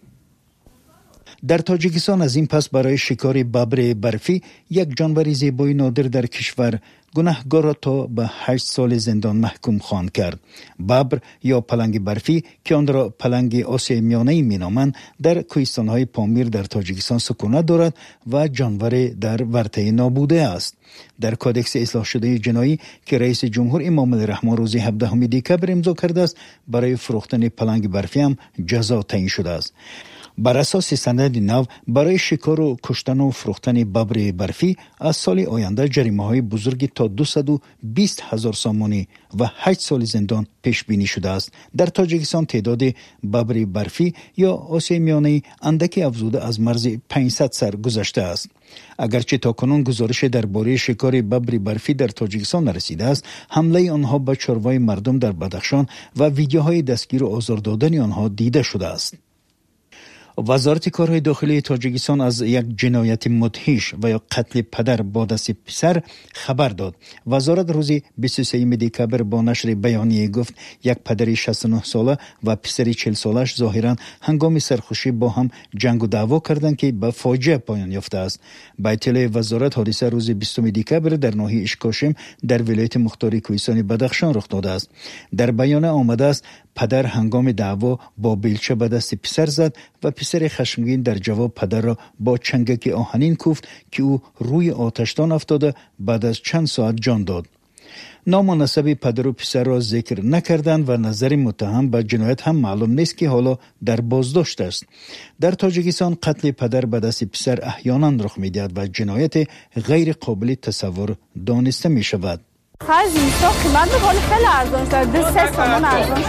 در تاجیکستان از این پس برای شکار ببر برفی، یک جانور زیبای نادر در کشور، گناهکار را تا به هشت سال زندان محکوم خواند کرد. ببر یا پلنگ برفی که آن را پلنگ آسیای میانه مینامند، در کوهستان‌های پامیر در تاجیکستان سکونت دارد و جانور در ورطه نابوده است. در کودکس اصلاح شده جنایی که رئیس جمهور امام الرحمن روز هفدهم دکبر امضا کرده است، برای فروختن پلنگ برفی هم جزا تعیین شده است. بر اساس سند نو، برای شکار و کشتن و فروختن ببر برفی از سال آینده جریمه‌های بزرگی تا دویست و بیست هزار سامانی و هشت سال زندان پیش بینی شده است. در تاجیکستان تعداد ببر برفی یا آسیای میانه اندکی افزوده از مرز پانصد سر گذشته است. اگرچه تاکنون گزارش درباره شکار ببر برفی در تاجیکستان نرسیده است، حمله آنها به چروای مردم در بدخشان و ویدیوهای دستگیر و آزار دادن آنها دیده شده است. وزارت کارهای داخلی تاجیکستان از یک جنایت مدهش و یا قتل پدر با دست پسر خبر داد. وزارت روز بیست و سوم دکبر با نشر بیانیه گفت یک پدر شصت و نه ساله و پسر چهل سالش ظاهرا هنگام سرخوشی با هم جنگ و دعوا کردند که به فاجعه پایان یافته است. به اطلاع وزارت، حادثه روز بیستم دکبر در ناحیه اشکاشم در ولایت مختار کوهستانی بدخشان رخ داده است. در بیانیه آمده است پدر هنگام دعوا با بیلچه به دست پسر زد و پسر خشمگین در جواب پدر را با چنگک آهنین کوفت که او روی آتشدان افتاده بعد از چند ساعت جان داد. نام و نسب پدر و پسر را ذکر نکردند و نظر متهم به جنایت هم معلوم نیست که حالا در بازداشت است. در تاجیکستان قتل پدر به دست پسر احیانا رخ می‌دهد و جنایت غیر قابل تصور دانسته می شود. خرج اینستا قیمت بکنه خیلی ارزان شد. سه سامان ارزان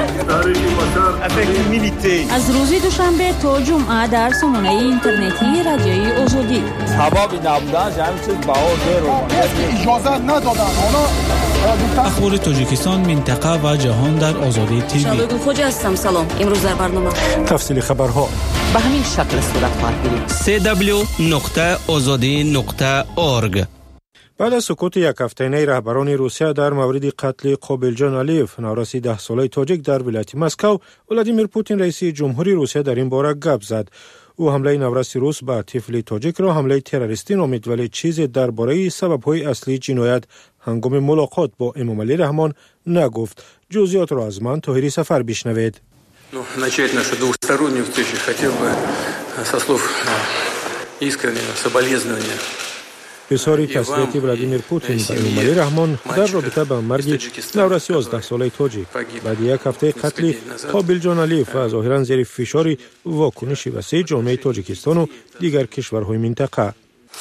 شد. از روز دوشنبه تا جمعه در سامانه اینترنتی رادیوی آزادی. سبب نبودن همین چیز بها غیر اجازه ندادن. اخبار تاجیکستان، منطقه و جهان در آزادی تیوی. شبگون خوجا هستم. سلام. امروز در برنامه تفصیل خبرها به همین شکل صورت خواهد گرفت. سه دبلیو نقطه آزادی نقطه اورگ. بعد از سکوت یک هفته‌ای رهبران روسیه در مورد قتل قابلجان علیف، نوروس ده ساله تاجیک در ولایت مسکو، ولادیمیر پوتین رئیس جمهوری روسیه در این باره گپ زد. او حمله نوروس روس به طفل تاجیک را حمله تروریستی نامید، ولی چیزی درباره سبب‌های اصلی جنایت هنگام ملاقات با امام علی رحمان نگفت. جزئیات را از من طاهری سفر بشنوید. Ну, начать нашу двухстороннюю встречу хотел бы со слов искреннего соболезнования. اظهار تسلیت ولادیمیر پوتین به امام علی رحمان در رابطه با مرگ نوروس یازده ساله تاجیک بعد یک هفته قتل قابلجان علیف و ظاهرا زیر فشار واکنش وسیع جامعه تاجیکستان و دیگر کشورهای منطقه.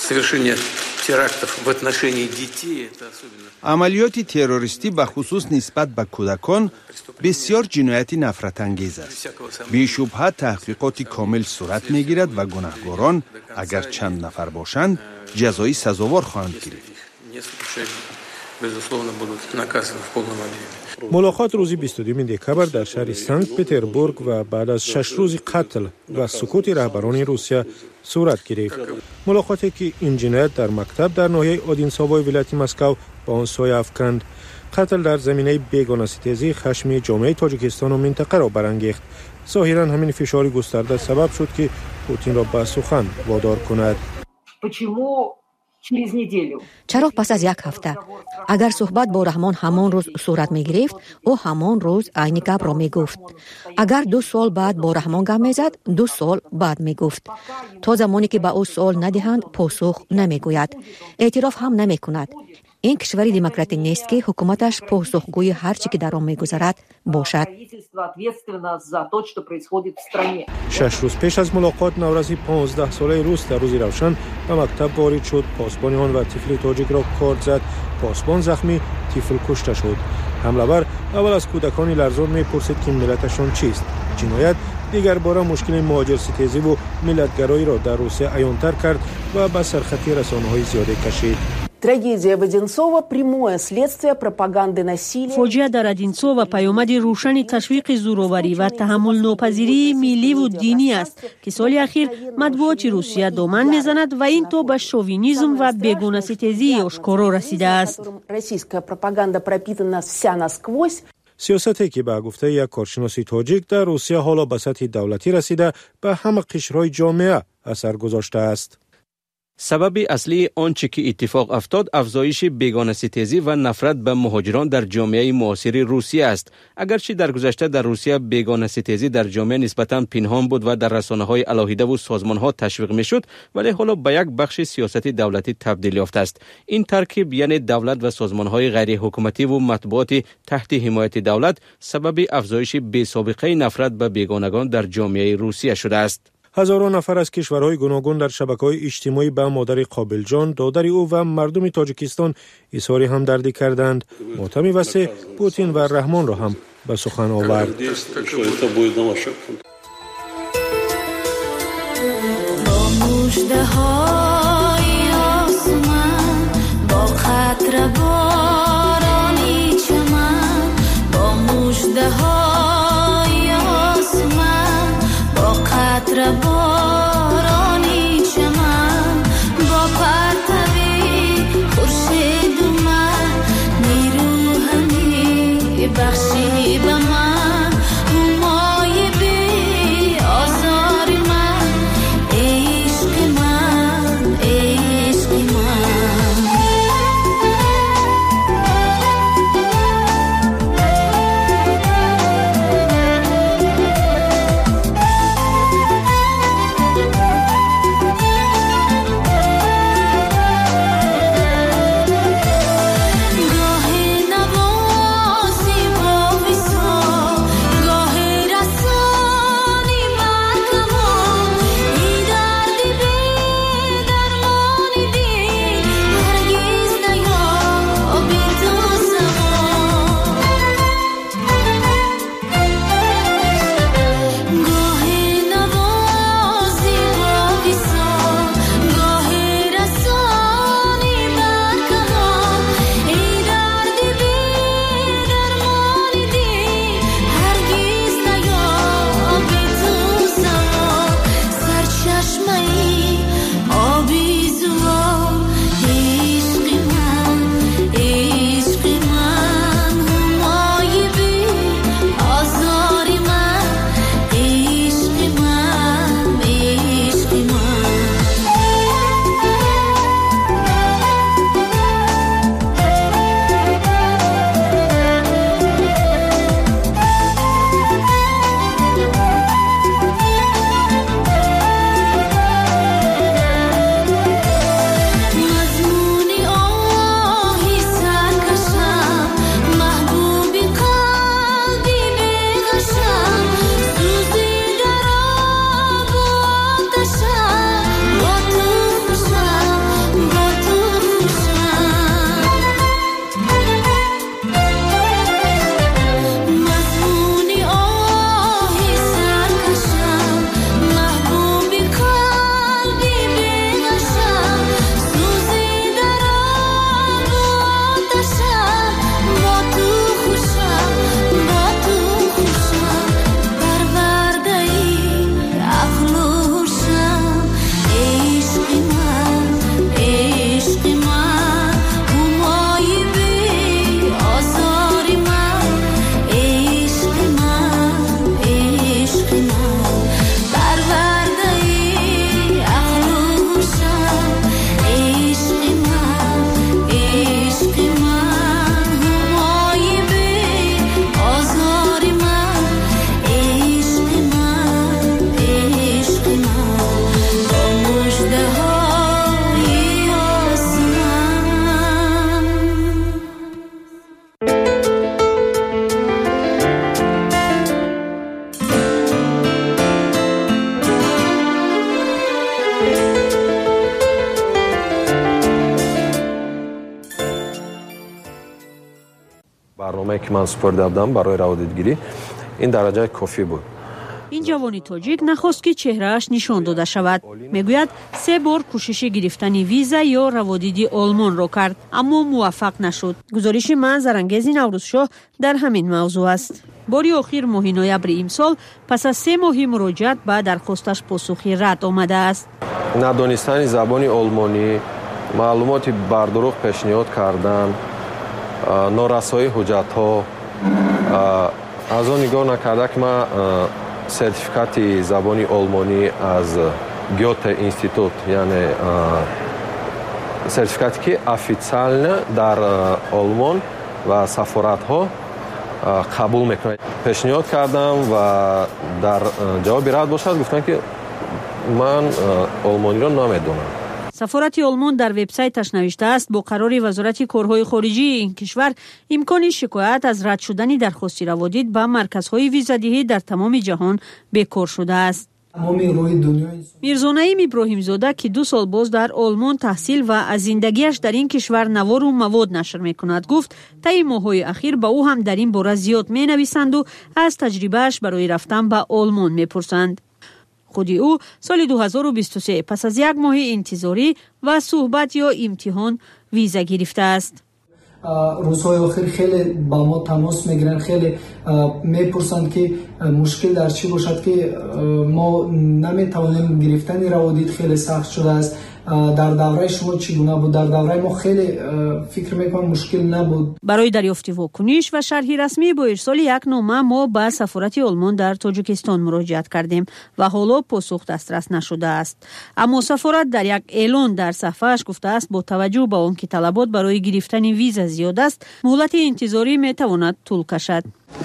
عملیات تروریستی به خصوص نسبت به کودکان بسیار جنایت نفرت انگیز است. بی شبهه تحقیقات کامل صورت می گیرد و گناهکاران اگر چند نفر باشند جزایی سزاوار خواهند گرفت. ملاقات روز بیست و دو دکبر در شهر سنت پتربورگ و بعد از شش روز قتل و سکوت رهبران روسیه صورت گرفت. ملاقاتی که این جنایت در مکتب در ناحیه اودینساوای ولایت مسکو با آن سایه افکند. قتل در زمینه بیگانه ستیزی خشم جامعه تاجیکستان و منطقه را برانگیخت. ظاهرا همین فشار گسترده سبب شد که پوتین را به سخن وادار کند. چرا پس از یک هفته؟ اگر صحبت با رحمان همان روز صورت می گرفت، او همان روز عین گپ را می گفت. اگر دو سال بعد با رحمان گپ می زد، دو سال بعد می گفت. تا زمانی که به او سوال ندهند، پاسخ نمی گوید. اعتراف هم نمی کند. این کشوری دموکراتی نیست که حکومتش پاسخگوی هر چی که در آن می‌گذرد باشد. شش روز پیش از ملاقات نوروز پانزده ساله روس در روز روشن به مکتب وارد شد. پاسبان آن و طفل تاجیک را کارد زد. پاسبان زخمی، طفل کشته شد. حمله‌ور اول از کودکان لرزان می‌پرسید که ملتشان چیست. جنایت دیگر باره مشکل مهاجرستیزی و ملتگرایی را در روسیه عیان‌تر کرد و به سرخطی رسانه‌های زیاده کشید. Трагедия в Одинцово – прямое следствие пропаганды насилия. فوجیه در ادینسو و پیامد روشن تشویق زورآوری و تحمل ناپذیری ملی و دینی است که سال اخیر مطبوعات روسیه دامن میزند و این تو به شووینیسم و بیگانه ستیزی آشکارا رسیده است. Российская пропаганда пропитана вся насквозь. سیاستی که به گفته یک کارشناس تاجیک در روسیه حالا به سطح دولتی رسیده به همه قشرهای جامعه اثر گذاشته است. سبب اصلی آنچه که اتفاق افتاد افزایش بیگانه‌ستیزی و نفرت به مهاجران در جامعه معاصر روسیه است. اگرچه در گذشته در روسیه بیگانه‌ستیزی در جامعه نسبتاً پنهان بود و در رسانه‌های علاهیده و سازمان‌ها تشویق می‌شد، ولی حالا به یک بخش سیاست دولتی تبدیل یافته است. این ترکیب یعنی دولت و سازمان‌های غیر حکومتی و مطبوعات تحت حمایت دولت سبب افزایش بی‌سابقه نفرت به بیگانگان در جامعه روسیه شده است. هزاران نفر از کشورهای گوناگون در شبکه‌های اجتماعی به مادر قابل جان، دادر او و مردم تاجیکستان اظهار همدردی کردند. ماتم وسیع پوتین و رحمان را هم به سخن آورد. قطره بارانی چمن با پرتوی خورشید اومد نیرو همی بخشی به من همای بی آزار من عشق من عشق من برنامه که من سپرده بودم برای روادیدگیری این درجه کافی بود. این جوانی تاجیک نخواست که چهرهش نشان داده شود. میگوید سه بار کوشش گرفتن ویزا یا روادیدی آلمان را کرد اما موفق نشد. گزارش منظرانگیز نوروزشاه در همین موضوع است. باری آخر ماه نوامبر امسال پس از سه ماه مراجعت به درخواستش پاسخی رد آمده است. ندانستن زبان آلمانی، معلومات بردروغ پیشنهاد کردن، نارسایی حجت‌ها، از آن نگاه نکرده که من سرتیفیکات زبان آلمانی از گوته اینستیتوت، یعنی سرتیفیکاتی که افیциально در آلمان و سفارت‌ها قبول میکنه. پیشنهاد کردم و در جواب رد باشد گفتن که من آلمانی را نمیدونم. سفارت آلمان در وبسایتش نوشته است با قرار وزارت کارهای خارجی این کشور امکان شکایت از رد شدن درخواست روادید به مرکزهای ویزادهی در تمام جهان بیکار شده است. میرزا نعیم ابراهیم زاده که دو سال باز در آلمان تحصیل و از زندگیش در این کشور نوار و مواد نشر میکند گفت طی ماه‌های اخیر با او هم در این باره زیاد می نویسند و از تجربهش برای رفتن به آلمان میپرسند. خودی او سال دو هزار و بیست و سه پس از یک ماه انتظاری و صحبت یا امتحان ویزا گرفته است. روزهای آخر خیلی با ما تماس میگیرن، خیلی میپرسند که مشکل در چی باشد که ما نمیتوانیم گرفتن روادید خیلی سخت شده است. در دوره شما چگونه بود؟ در دوره ما خیلی فکر میکنم مشکل نبود. برای دریافت واکنش و شرح رسمی با ارسال یک نامه ما به سفارت آلمان در تاجیکستان مراجعت کردیم و حالا پاسخ دسترس نشده است. اما سفارت در یک اعلان در صفحه‌اش گفته است با توجه به آنکه طلبات برای گرفتن ویزا زیاد است، مهلت انتظاری میتواند طول کشد.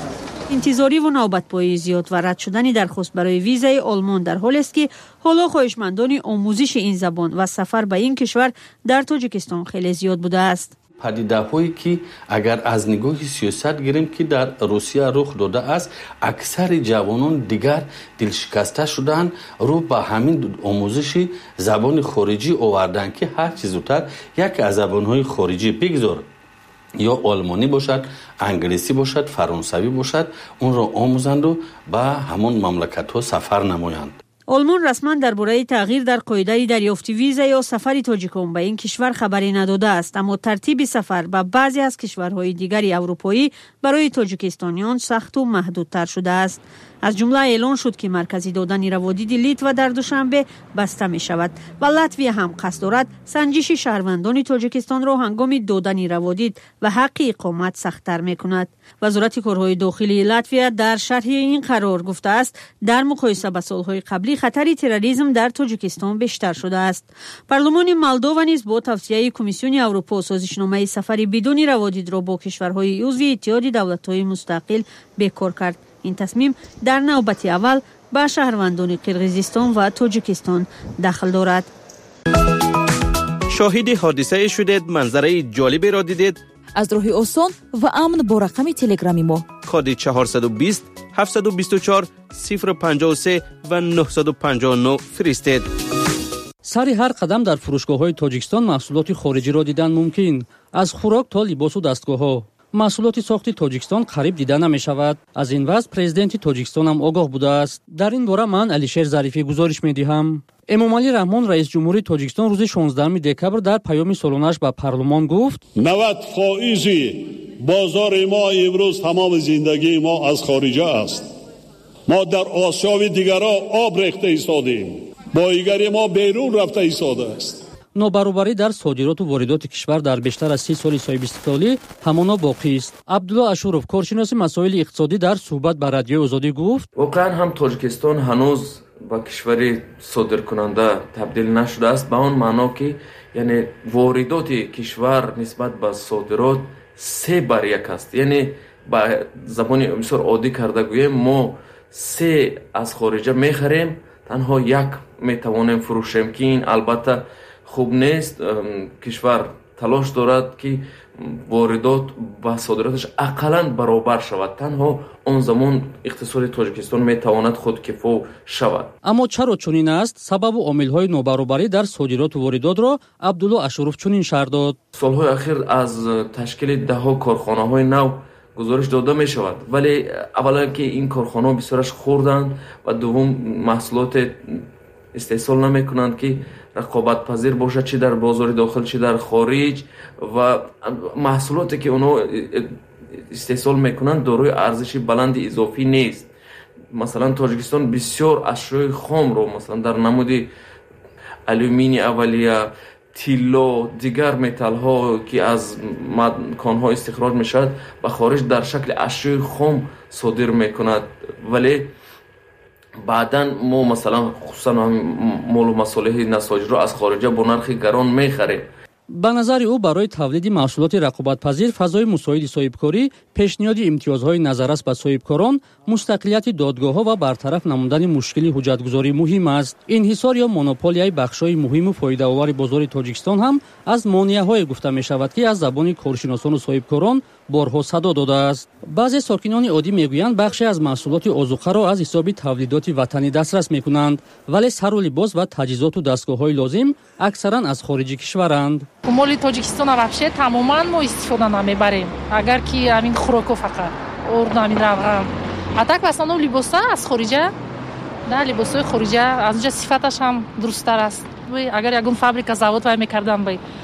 انتظاری و نوبت‌پایی زیاد و رد شدن درخواست برای ویزای آلمان در حالی است که حالا خواهشمندان آموزش این زبان و سفر به این کشور در تاجیکستان خیلی زیاد بوده است. پدیده‌هایی که اگر از نگاه سیاست گیریم که در روسیه رخ داده است، اکثر جوانان دیگر دلشکسته شدند، رو به همین آموزش زبان خارجی آوردن که هر چیز زودتر یک از زبان‌های خارجی بگذار، یا آلمانی باشد، انگلیسی باشد، فرانسوی باشد، اون را آموزند و به همون مملکت‌ها سفر نمایند. آلمان رسما درباره تغییر در قاعده دریافت ویزا یا سفر تاجیکان به این کشور خبری نداده است، اما ترتیب سفر به بعضی از کشورهای دیگر اروپایی برای تاجیکستانیان سخت و محدودتر شده است. از جمله اعلان شد که مرکزی دادن روادید لیتوا در دوشنبه بسته می شود و لاتویا هم قصد دارد سنجش شهروندان تاجیکستان را هنگام دادن روادید و حق اقامت سخت‌تر می کند. وزارت کارهای داخلی لاتویا در شرح این قرار گفته است در مقایسه با سالهای قبلی خطر تروریسم در تاجیکستان بیشتر شده است. پارلمان مولداوا نیز با توصیه کمیسیون اروپا سازشنامه سفر بدون روادید را با کشورهای عضو اتحاد دولت‌های مستقل بیکار کرد. این تصمیم در نوبت اول به شهروندان قرقیزستان و تاجیکستان دخل دارد. شاهد حادثه شدید، منظره جالبی را دیدید؟ از راه آسان و امن با رقم تلگرامی ما کد چهارصد و بیست هفتصد و بیست و چهار صفر پنجاه و سه و نهصد و پنجاه و نه فرستید. سر هر قدم در فروشگاه‌های تاجیکستان محصولات خارجی را دیدن ممکن، از خوراک تا لباس و دستگاه‌ها. محصولات ساخت تاجیکستان قریب دیده نمی شود. از این وضع پرزیدنت تاجیکستان هم آگاه بوده است. در این باره من علیشیر ظریفی گزارش می دهم. امامعلی رحمان رئیس جمهوری تاجیکستان روز شانزدهم دکبر در پیام سالانش به پارلمان گفت نود فائز بازار ما امروز تمام زندگی ما از خارجه است. ما در آسیای دیگرها آب ریخته ایستادیم، بایگری ما بیرون رفته ایستاده است. نابرابری در صادرات و واردات کشور در بیشتر از سی سال صاحب استقلالی همانا باقی است. عبدالله اشورов کارشناس مسائل اقتصادی در صحبت با رادیو آزادی گفت واقعا هم تاجیکستان هنوز با کشوری صادرکننده تبدیل نشده است، به اون معنا که یعنی واردات کشور نسبت به صادرات سه بر یک است. یعنی با زبان بسیار عادی کرده گوییم ما سه از خارجه میخریم، تنها یک میتوانیم فروشیم که این البته خوب نیست. کشور تلاش دارد که واردات و صادراتش اقلاً برابر شود، تنها اون زمان اقتصاد تاجیکستان میتواند خودکفا شود. اما چرا چنین است؟ سبب و عامل‌های نابرابری در صادرات و واردات را عبدالله اشورов چنین شرح داد. سالهای اخیر از تشکیل ده ها کارخانه‌های نو گزارش داده می شود. ولی اولا که این کارخانه بسیارش خوردند و دوم محصولات استحصال نمی کنند که رقابت پذیر باشد، چه در بازار داخل چه در خارج، و محصولاتی که اونا استحصال میکنند دارای ارزش بلند اضافی نیست. مثلا تاجیکستان بسیار اشیاء خام رو مثلا در نمود آلومینی اولیه، تیلو، دیگر متال ها که از کان ها استخراج میشد و خارج در شکل اشیاء خام صادر میکند. ولی بعداً ما مثلا خصوصا مال و مصالح نساج رو از خارج با نرخ گران میخریم. به نظر او برای تولید محصولات رقابت‌پذیر فضای مساعد صاحبکاری، پیشنهاد امتیازهای نظررس به صاحبکاران، مستقلیت دادگاه‌ها و برطرف نمودن مشکل حجت‌گذاری مهم است. انحصار یا مونوپولیای بخش‌های مهم و فایده‌آور بازار تاجیکستان هم از مانع‌های گفته می‌شود که از زبان کارشناسان و صاحبکاران بارها صدا داده است. بعضی ساکنان عادی میگویند بخشی از محصولات آذوقه را از حساب تولیدات وطنی دسترس می‌کنند، ولی سر و لباس و تجهیزات و دستگاه‌های لازم اکثراً از خارج کشورند. مال تاجیکستان вообще تماماً ما استفاده نمیبریم، اگر که همین خوراکو فقط اور نامین روغن. А так в основном لباسا از خارجه، نه لباسای خارجه از اونجا صفتش هم درست‌تر است. اگر یگون فابریکا زاود وای می‌کردن بای